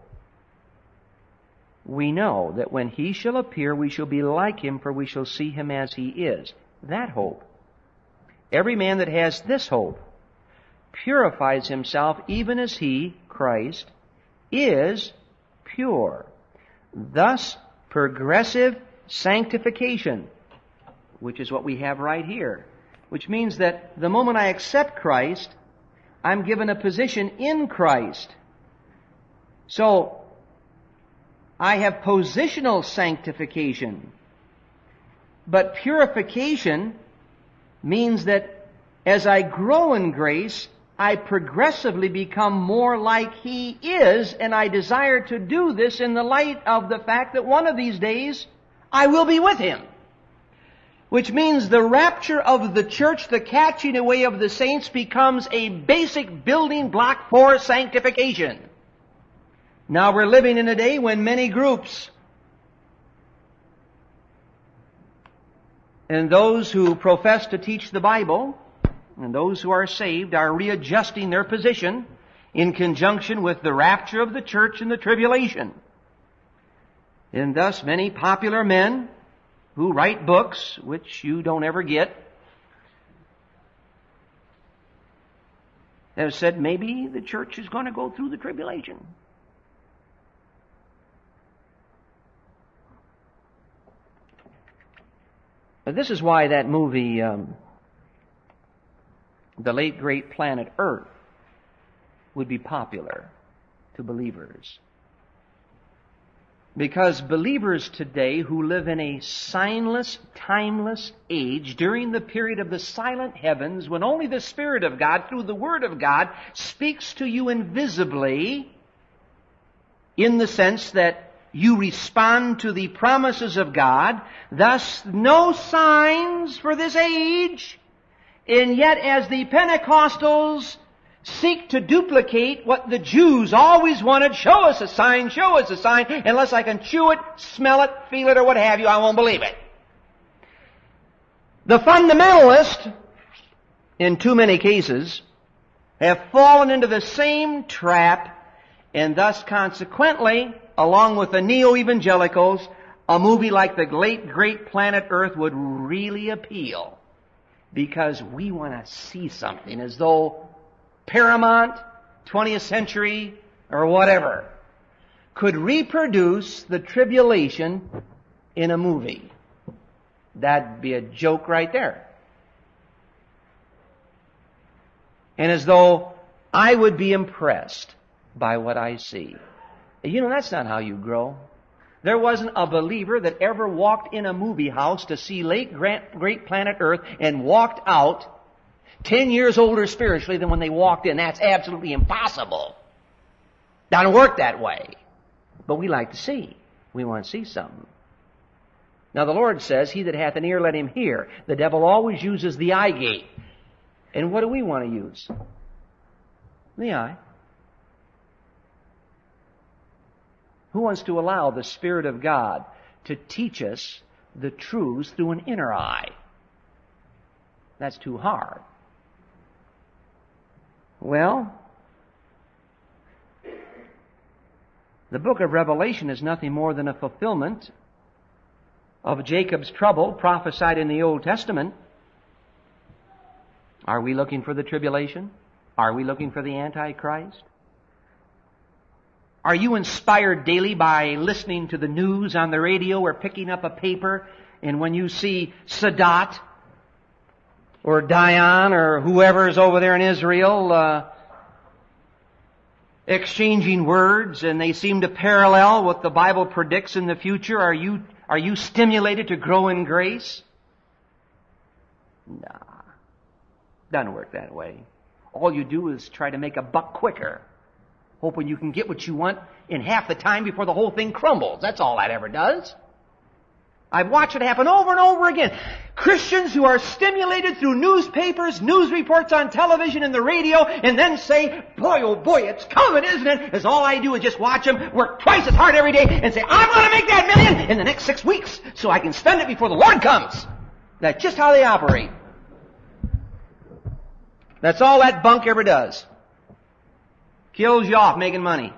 We know that when He shall appear, we shall be like Him, for we shall see Him as He is. That hope. Every man that has this hope purifies himself even as He, Christ, is pure. Thus, progressive sanctification, which is what we have right here, which means that the moment I accept Christ, I'm given a position in Christ. So, I have positional sanctification. But purification means that as I grow in grace, I progressively become more like He is, and I desire to do this in the light of the fact that one of these days I will be with Him. which means the rapture of the church, the catching away of the saints, becomes a basic building block for sanctification. Now we're living in a day when many groups and those who profess to teach the Bible and those who are saved are readjusting their position in conjunction with the rapture of the church and the tribulation. And thus many popular men who write books, which you don't ever get, have said maybe the church is going to go through the tribulation. But this is why that movie, The Late Great Planet Earth, would be popular to believers. Because believers today who live in a signless, timeless age during the period of the silent heavens when only the Spirit of God through the Word of God speaks to you invisibly in the sense that you respond to the promises of God, thus no signs for this age, and yet as the Pentecostals seek to duplicate what the Jews always wanted, show us a sign, unless I can chew it, smell it, feel it, or what have you, I won't believe it. The fundamentalists, in too many cases, have fallen into the same trap, and thus consequently, along with the neo-evangelicals, a movie like The Late Great Planet Earth would really appeal. Because we want to see something as though Paramount, 20th century, or whatever, could reproduce the tribulation in a movie. That'd be a joke right there. And as though I would be impressed by what I see. You know, that's not how you grow. There wasn't a believer that ever walked in a movie house to see Late Great Planet Earth and walked out 10 years older spiritually than when they walked in. That's absolutely impossible. Doesn't work that way. But we like to see. We want to see something. Now the Lord says, he that hath an ear, let him hear. The devil always uses the eye gate. And what do we want to use? The eye. Who wants to allow the Spirit of God to teach us the truths through an inner eye? That's too hard. Well, the book of Revelation is nothing more than a fulfillment of Jacob's trouble prophesied in the Old Testament. Are we looking for the tribulation? Are we looking for the Antichrist? Are you inspired daily by listening to the news on the radio or picking up a paper, and when you see Sadat or Dayan or whoever is over there in Israel exchanging words and they seem to parallel what the Bible predicts in the future, are you stimulated to grow in grace? Nah. Doesn't work that way. All you do is try to make a buck quicker, hoping you can get what you want in half the time before the whole thing crumbles. That's all that ever does. I've watched it happen over and over again. Christians who are stimulated through newspapers, news reports on television and the radio, and then say, boy, oh boy, it's coming, isn't it? As all I do is just watch them work twice as hard every day and say, I'm going to make that $1 million in the next 6 weeks so I can spend it before the Lord comes. That's just how they operate. That's all that bunk ever does. Kills you off making money.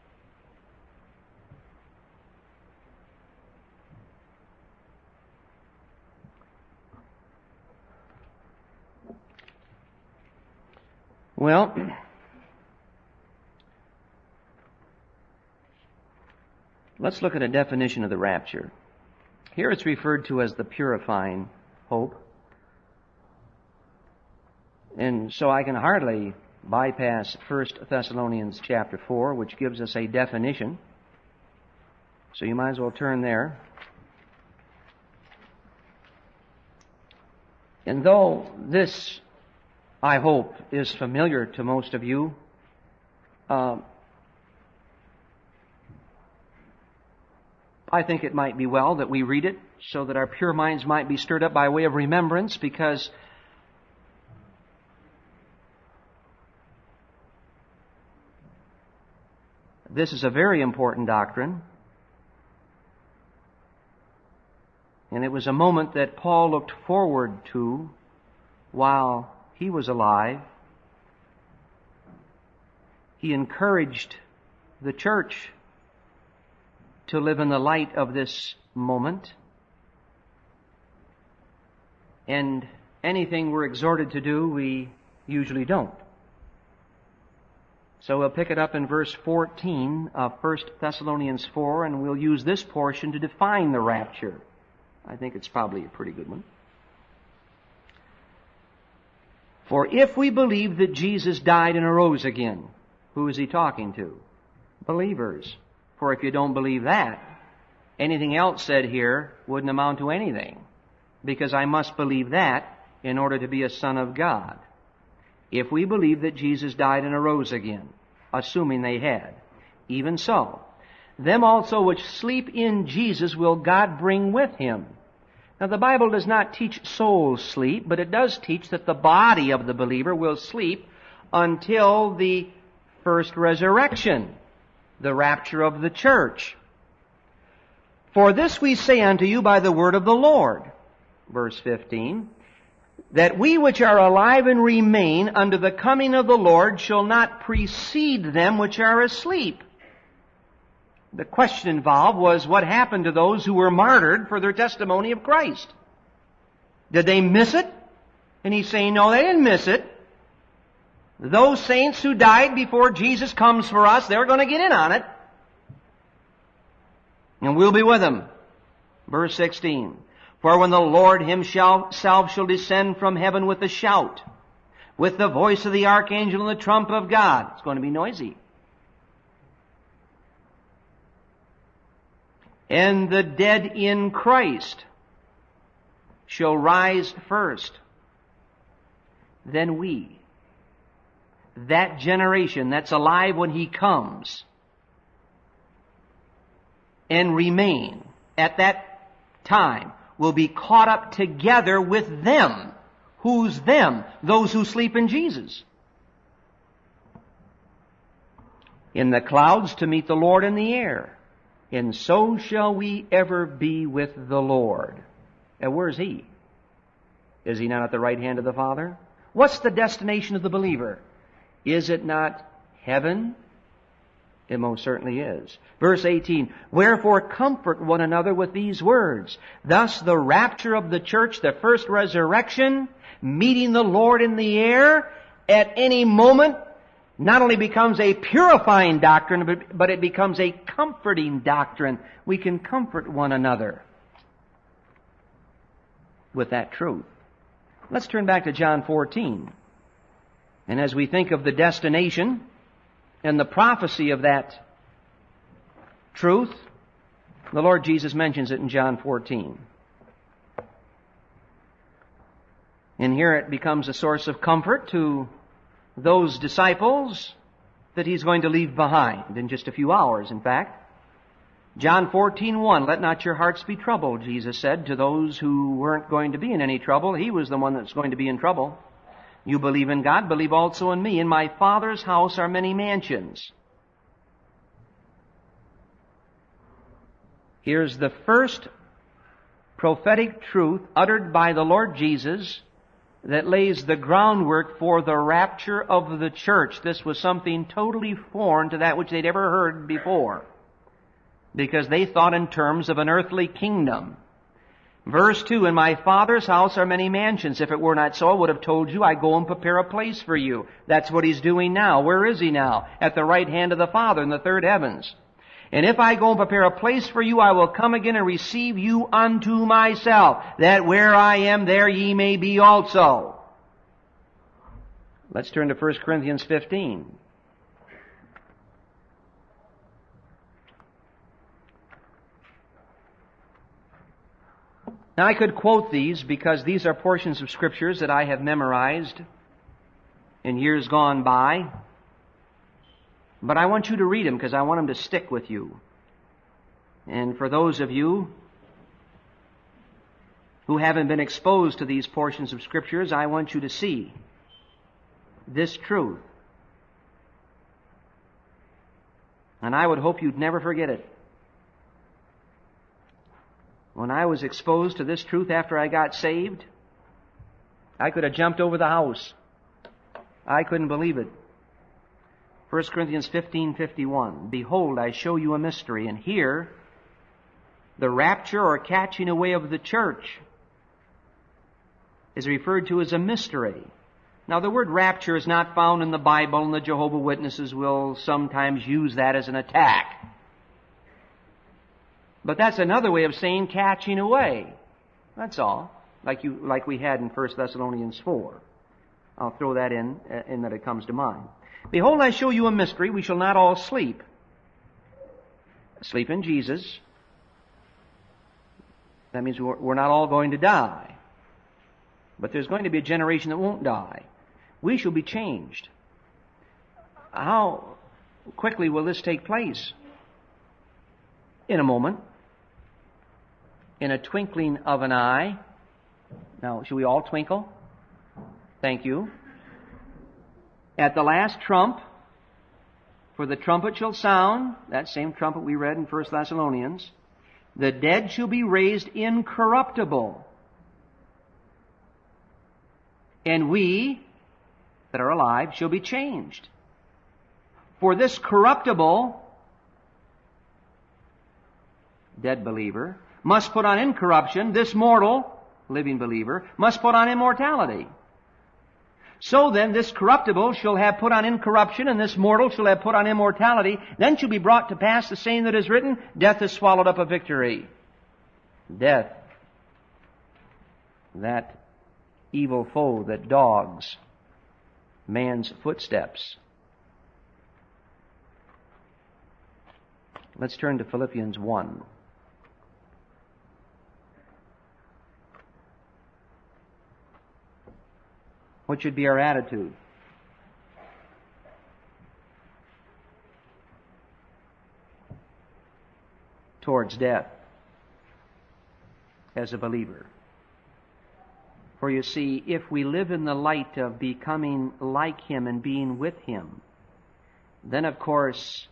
Well, let's look at a definition of the rapture. Here it's referred to as the purifying hope. And so I can hardly bypass 1 Thessalonians chapter 4, which gives us a definition. So you might as well turn there. And though this, I hope, is familiar to most of you, I think it might be well that we read it so that our pure minds might be stirred up by way of remembrance, because this is a very important doctrine. And it was a moment that Paul looked forward to while he was alive. He encouraged the church to live in the light of this moment. And anything we're exhorted to do, we usually don't. So we'll pick it up in verse 14 of 1 Thessalonians 4, and we'll use this portion to define the rapture. I think it's probably a pretty good one. For if we believe that Jesus died and arose again, who is he talking to? Believers. For if you don't believe that, anything else said here wouldn't amount to anything, because I must believe that in order to be a son of God. If we believe that Jesus died and arose again, assuming they had, even so, them also which sleep in Jesus will God bring with him. Now the Bible does not teach soul sleep, but it does teach that the body of the believer will sleep until the first resurrection, the rapture of the church. For this we say unto you by the word of the Lord, verse 15, that we which are alive and remain unto the coming of the Lord shall not precede them which are asleep. The question involved was what happened to those who were martyred for their testimony of Christ. Did they miss it? And he's saying, no, they didn't miss it. Those saints who died before Jesus comes for us, they're going to get in on it. And we'll be with them. Verse 16. For when the Lord himself shall descend from heaven with a shout, with the voice of the archangel and the trump of God. It's going to be noisy. And the dead in Christ shall rise first. Then we, that generation that's alive when he comes, and remain at that time, will be caught up together with them. Who's them? Those who sleep in Jesus. In the clouds to meet the Lord in the air. And so shall we ever be with the Lord. And where's he? Is he not at the right hand of the Father? What's the destination of the believer? Is it not heaven? It most certainly is. Verse 18, wherefore comfort one another with these words. Thus the rapture of the church, the first resurrection, meeting the Lord in the air at any moment, not only becomes a purifying doctrine, but it becomes a comforting doctrine. We can comfort one another with that truth. Let's turn back to John 14. And as we think of the destination and the prophecy of that truth, the Lord Jesus mentions it in John 14. And here it becomes a source of comfort to those disciples that he's going to leave behind in just a few hours, in fact. John 14:1, let not your hearts be troubled, Jesus said to those who weren't going to be in any trouble. He was the one that's going to be in trouble. You believe in God, believe also in me. In my Father's house are many mansions. Here's the first prophetic truth uttered by the Lord Jesus that lays the groundwork for the rapture of the church. This was something totally foreign to that which they'd ever heard before, because they thought in terms of an earthly kingdom. Verse 2, in my Father's house are many mansions. If it were not so, I would have told you, I go and prepare a place for you. That's what he's doing now. Where is he now? At the right hand of the Father in the third heavens. And if I go and prepare a place for you, I will come again and receive you unto myself, that where I am, there ye may be also. Let's turn to 1 Corinthians 15. Now I could quote these because these are portions of Scriptures that I have memorized in years gone by. But I want you to read them because I want them to stick with you. And for those of you who haven't been exposed to these portions of Scriptures, I want you to see this truth. And I would hope you'd never forget it. When I was exposed to this truth after I got saved, I could have jumped over the house. I couldn't believe it. 1 Corinthians 15:51. Behold, I show you a mystery. And here, the rapture or catching away of the church is referred to as a mystery. Now, the word rapture is not found in the Bible, and the Jehovah's Witnesses will sometimes use that as an attack. But that's another way of saying catching away. That's all. Like we had in 1 Thessalonians 4. I'll throw that in that it comes to mind. Behold, I show you a mystery. We shall not all sleep. Sleep in Jesus. That means we're not all going to die. But there's going to be a generation that won't die. We shall be changed. How quickly will this take place? In a moment. In a twinkling of an eye. Now, should we all twinkle? Thank you. At the last trump, for the trumpet shall sound, that same trumpet we read in 1 Thessalonians, the dead shall be raised incorruptible. And we that are alive shall be changed. For this corruptible, dead believer, must put on incorruption. This mortal, living believer, must put on immortality. So then, this corruptible shall have put on incorruption, and this mortal shall have put on immortality. Then shall be brought to pass the saying that is written, death is swallowed up of victory. Death, that evil foe that dogs man's footsteps. Let's turn to Philippians 1. What should be our attitude? Towards death as a believer. For you see, if we live in the light of becoming like Him and being with Him, then of course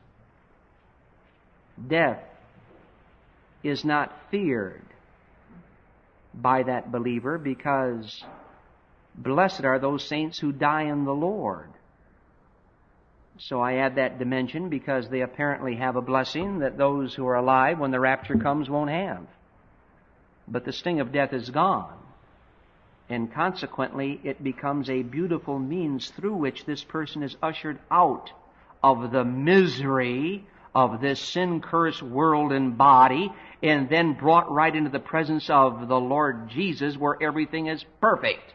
death is not feared by that believer, because blessed are those saints who die in the Lord. So I add that dimension because they apparently have a blessing that those who are alive when the rapture comes won't have. But the sting of death is gone. And consequently, it becomes a beautiful means through which this person is ushered out of the misery of this sin-cursed world and body, and then brought right into the presence of the Lord Jesus, where everything is perfect.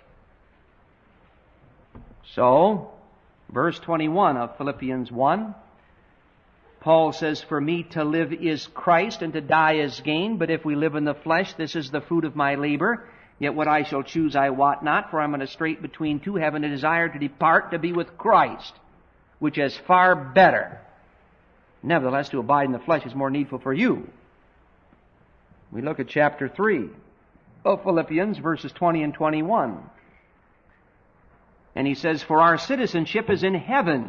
So, verse 21 of Philippians 1, Paul says, for me to live is Christ, and to die is gain. But if we live in the flesh, this is the fruit of my labor. Yet what I shall choose I wot not, for I am in a strait between two, having a desire to depart, to be with Christ, which is far better. Nevertheless, to abide in the flesh is more needful for you. We look at chapter 3 of Philippians, verses 20 and 21. And he says, for our citizenship is in heaven.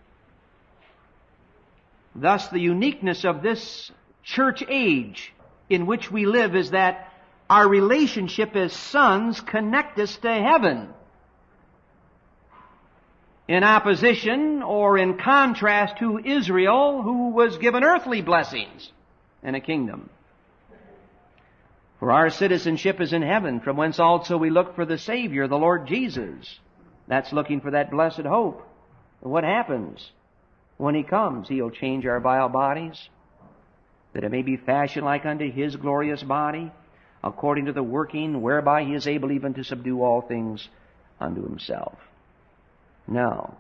Thus, the uniqueness of this church age in which we live is that our relationship as sons connect us to heaven. In opposition or in contrast to Israel, who was given earthly blessings and a kingdom. For our citizenship is in heaven, from whence also we look for the Savior, the Lord Jesus. That's looking for that blessed hope. And what happens? When He comes, He'll change our vile bodies, that it may be fashioned like unto His glorious body, according to the working whereby He is able even to subdue all things unto Himself. Now,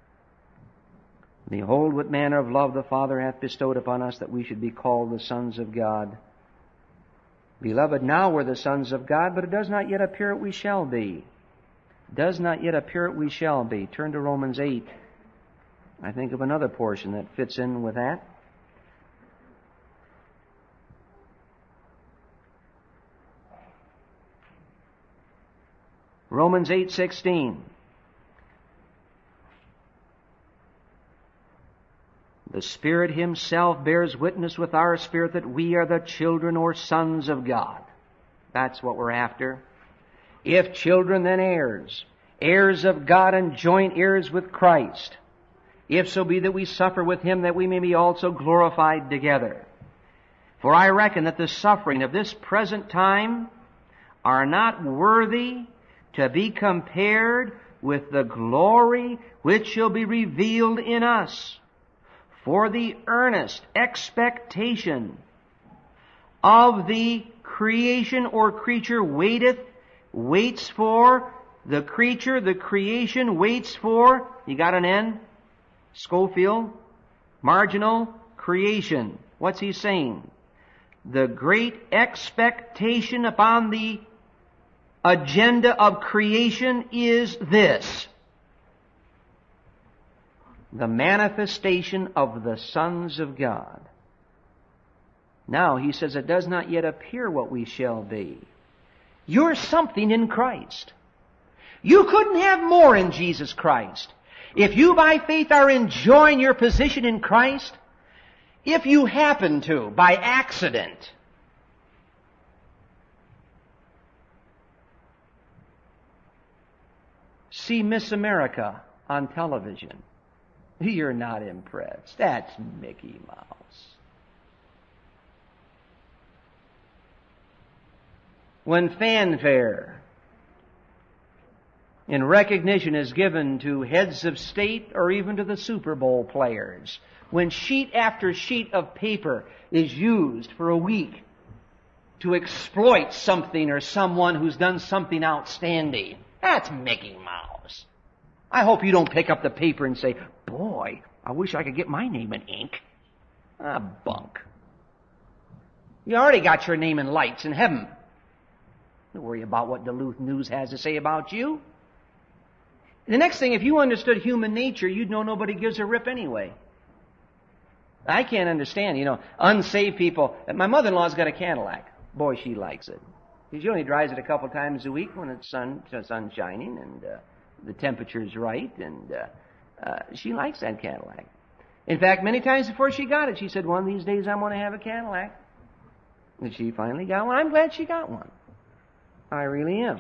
behold what manner of love the Father hath bestowed upon us, that we should be called the sons of God. Beloved, now we're the sons of God, but it does not yet appear that we shall be. Does not yet appear that we shall be. Turn to Romans 8. I think of another portion that fits in with that. Romans 8:16. The Spirit Himself bears witness with our spirit that we are the children or sons of God. That's what we're after. If children, then heirs. Heirs of God and joint heirs with Christ. If so be that we suffer with Him, that we may be also glorified together. For I reckon that the suffering of this present time are not worthy to be compared with the glory which shall be revealed in us. For the earnest expectation of the creation or creature waits for, the creation waits for, you got an N? Schofield, marginal, creation. What's he saying? The great expectation upon the agenda of creation is this: the manifestation of the sons of God. Now, he says, it does not yet appear what we shall be. You're something in Christ. You couldn't have more in Jesus Christ. If you by faith are enjoying your position in Christ, if you happen to, by accident, see Miss America on television, you're not impressed. That's Mickey Mouse. When fanfare and recognition is given to heads of state or even to the Super Bowl players, when sheet after sheet of paper is used for a week to exploit something or someone who's done something outstanding, that's Mickey Mouse. I hope you don't pick up the paper and say, boy, I wish I could get my name in ink. Ah, bunk. You already got your name in lights in heaven. Don't worry about what Duluth News has to say about you. The next thing, if you understood human nature, you'd know nobody gives a rip anyway. I can't understand, unsaved people. My mother-in-law's got a Cadillac. Boy, she likes it. She only drives it a couple times a week when it's sun shining and the temperature's right, and she likes that Cadillac. In fact, many times before she got it, she said, one of these days I'm going to have a Cadillac. And she finally got one. I'm glad she got one. I really am.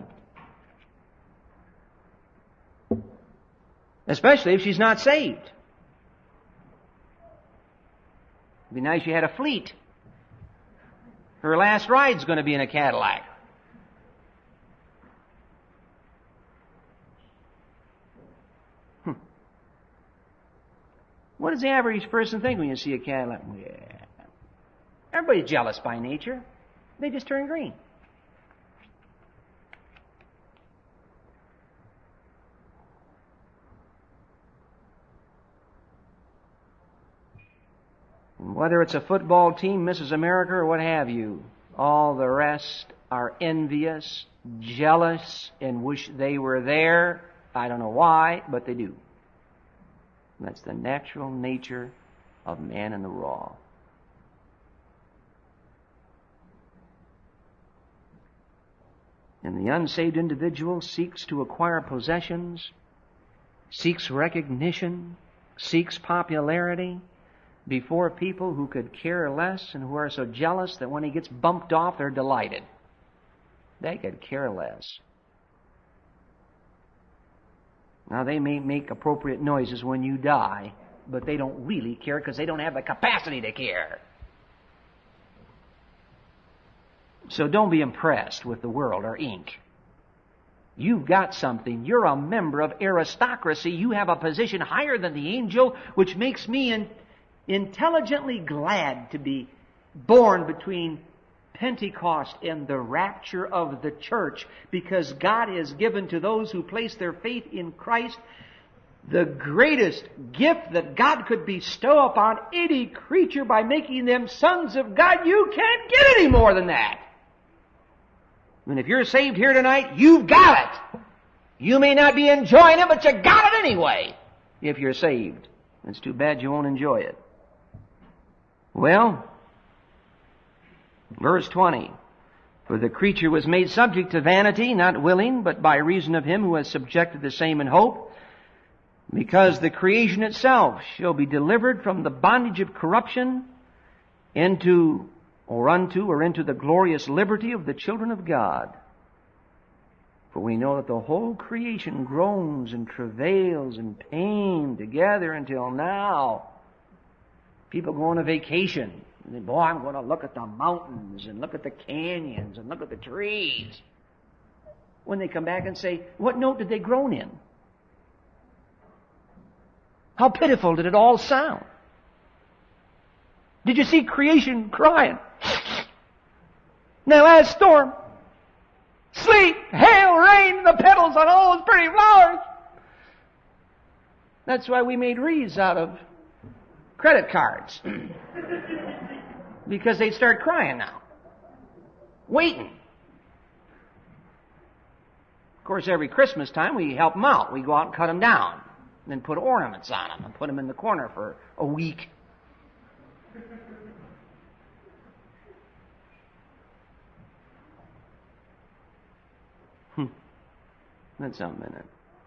Especially if she's not saved. It'd be nice if you had a fleet. Her last ride's going to be in a Cadillac. What does the average person think when you see a Cadillac? Yeah. Everybody's jealous by nature. They just turn green. Whether it's a football team, Mrs. America, or what have you, all the rest are envious, jealous, and wish they were there. I don't know why, but they do. That's the natural nature of man in the raw. And the unsaved individual seeks to acquire possessions, seeks recognition, seeks popularity before people who could care less and who are so jealous that when he gets bumped off, they're delighted. They could care less. Now, they may make appropriate noises when you die, but they don't really care because they don't have the capacity to care. So don't be impressed with the world or ink. You've got something. You're a member of aristocracy. You have a position higher than the angel, which makes me intelligently glad to be born between Pentecost and the rapture of the church, because God has given to those who place their faith in Christ the greatest gift that God could bestow upon any creature by making them sons of God. You can't get any more than that. And if you're saved here tonight, you've got it. You may not be enjoying it, but you got it anyway if you're saved. It's too bad you won't enjoy it. Well, verse 20. For the creature was made subject to vanity, not willing, but by reason of him who has subjected the same in hope, because the creation itself shall be delivered from the bondage of corruption into the glorious liberty of the children of God. For we know that the whole creation groans and travails in pain together until now. People go on a vacation. And they, boy, I'm going to look at the mountains and look at the canyons and look at the trees. When they come back and say, what note did they groan in? How pitiful did it all sound? Did you see creation crying? Now last storm, sleet, hail, rain, the petals on all those pretty flowers. That's why we made wreaths out of credit cards. Because they'd start crying now. Waiting. Of course, every Christmas time we help them out. We go out and cut them down. And then put ornaments on them and put them in the corner for a week. Let's have a minute.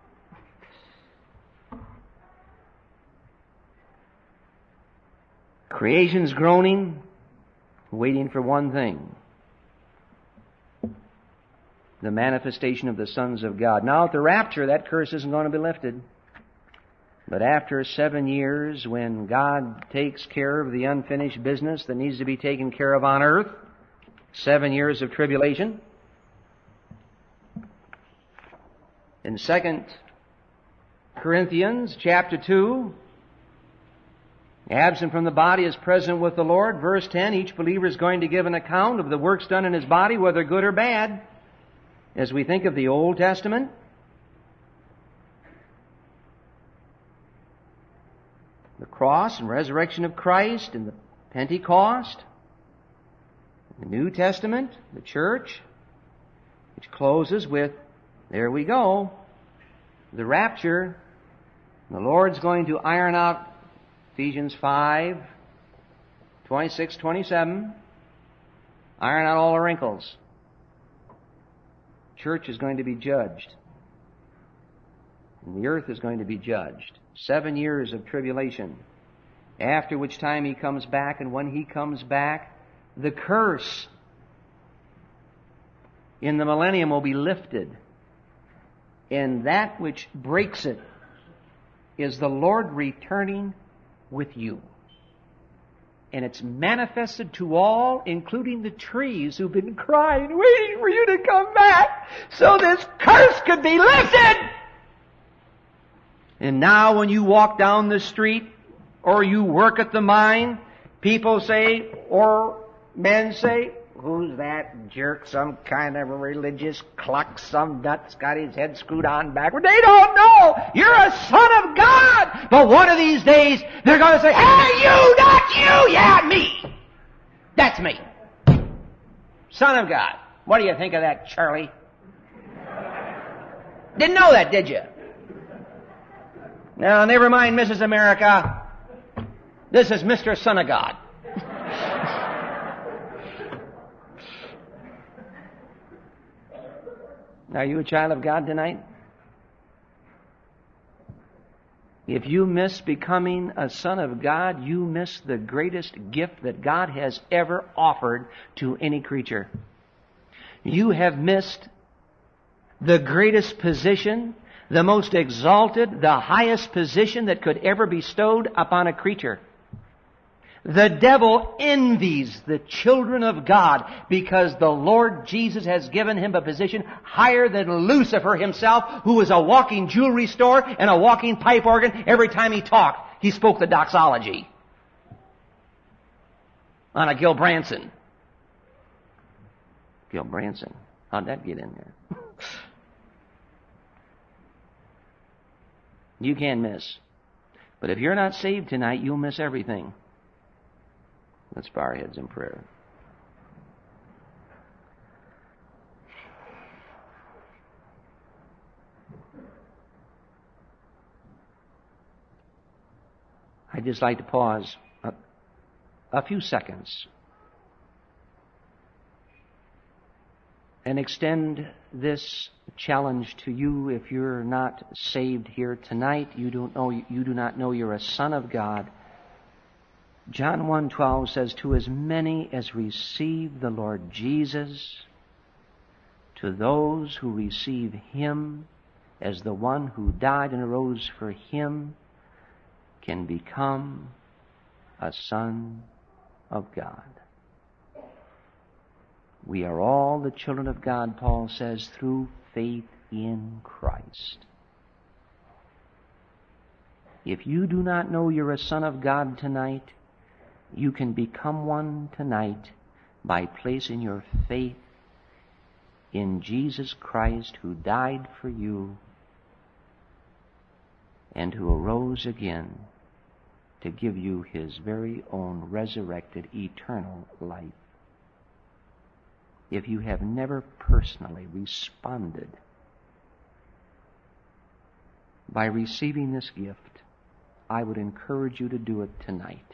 Creation's groaning, waiting for one thing. The manifestation of the sons of God. Now at the rapture, that curse isn't going to be lifted. But after 7 years, when God takes care of the unfinished business that needs to be taken care of on earth, 7 years of tribulation. In 2 Corinthians chapter 2, absent from the body is present with the Lord. Verse 10, each believer is going to give an account of the works done in his body, whether good or bad. As we think of the Old Testament, the cross and resurrection of Christ and the Pentecost, the New Testament, the church, which closes with, there we go, the rapture. The Lord's going to iron out Ephesians 5, 26, 27, iron out all the wrinkles. Church is going to be judged. And the earth is going to be judged. 7 years of tribulation. After which time He comes back, and when He comes back, the curse in the millennium will be lifted. And that which breaks it is the Lord returning with you. And it's manifested to all, including the trees who've been crying, waiting for you to come back, so this curse could be lifted. And now when you walk down the street, or you work at the mine, people say, or men say, who's that jerk? Some kind of a religious cluck, some nut's got his head screwed on backward. They don't know! You're a son of God! But one of these days, they're going to say, hey, you, not you! Yeah, me! That's me. Son of God. What do you think of that, Charlie? Didn't know that, did you? Now, never mind, Mrs. America. This is Mr. Son of God. Are you a child of God tonight? If you miss becoming a son of God, you miss the greatest gift that God has ever offered to any creature. You have missed the greatest position, the most exalted, the highest position that could ever be bestowed upon a creature. The devil envies the children of God because the Lord Jesus has given him a position higher than Lucifer himself, who was a walking jewelry store and a walking pipe organ. Every time he talked, he spoke the doxology on a Gil Branson. Gil Branson. How'd that get in there? You can't miss. But if you're not saved tonight, you'll miss everything. Let's bow our heads in prayer. I'd just like to pause a few seconds and extend this challenge to you. If you're not saved here tonight, you do not know you're a son of God. John 1:12 says, "To as many as receive the Lord Jesus, to those who receive Him as the one who died and arose for Him, can become a son of God." We are all the children of God, Paul says, through faith in Christ. If you do not know you're a son of God tonight, you can become one tonight by placing your faith in Jesus Christ, who died for you and who arose again to give you His very own resurrected eternal life. If you have never personally responded by receiving this gift, I would encourage you to do it tonight.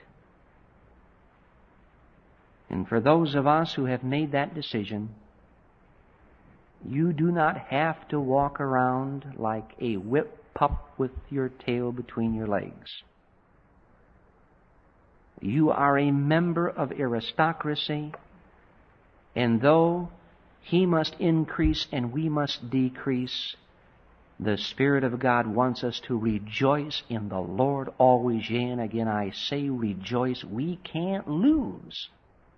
And for those of us who have made that decision, you do not have to walk around like a whipped pup with your tail between your legs. You are a member of aristocracy, and though He must increase and we must decrease, the Spirit of God wants us to rejoice in the Lord always. Yea, and again I say rejoice. We can't lose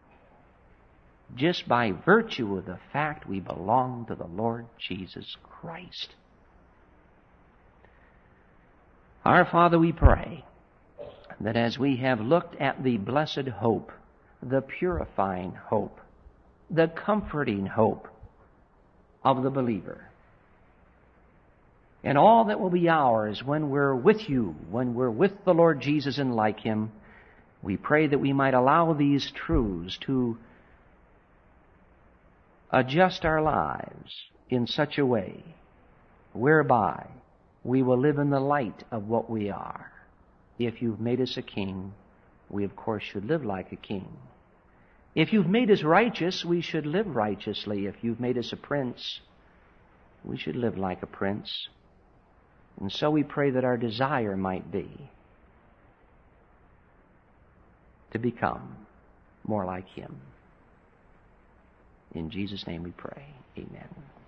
just by virtue of the fact we belong to the Lord Jesus Christ. Our Father, we pray that as we have looked at the blessed hope, the purifying hope, the comforting hope of the believer, and all that will be ours when we're with you, when we're with the Lord Jesus and like Him, we pray that we might allow these truths to adjust our lives in such a way whereby we will live in the light of what we are. If you've made us a king, we of course should live like a king. If you've made us righteous, we should live righteously. If you've made us a prince, we should live like a prince. And so we pray that our desire might be to become more like Him. In Jesus' name we pray. Amen.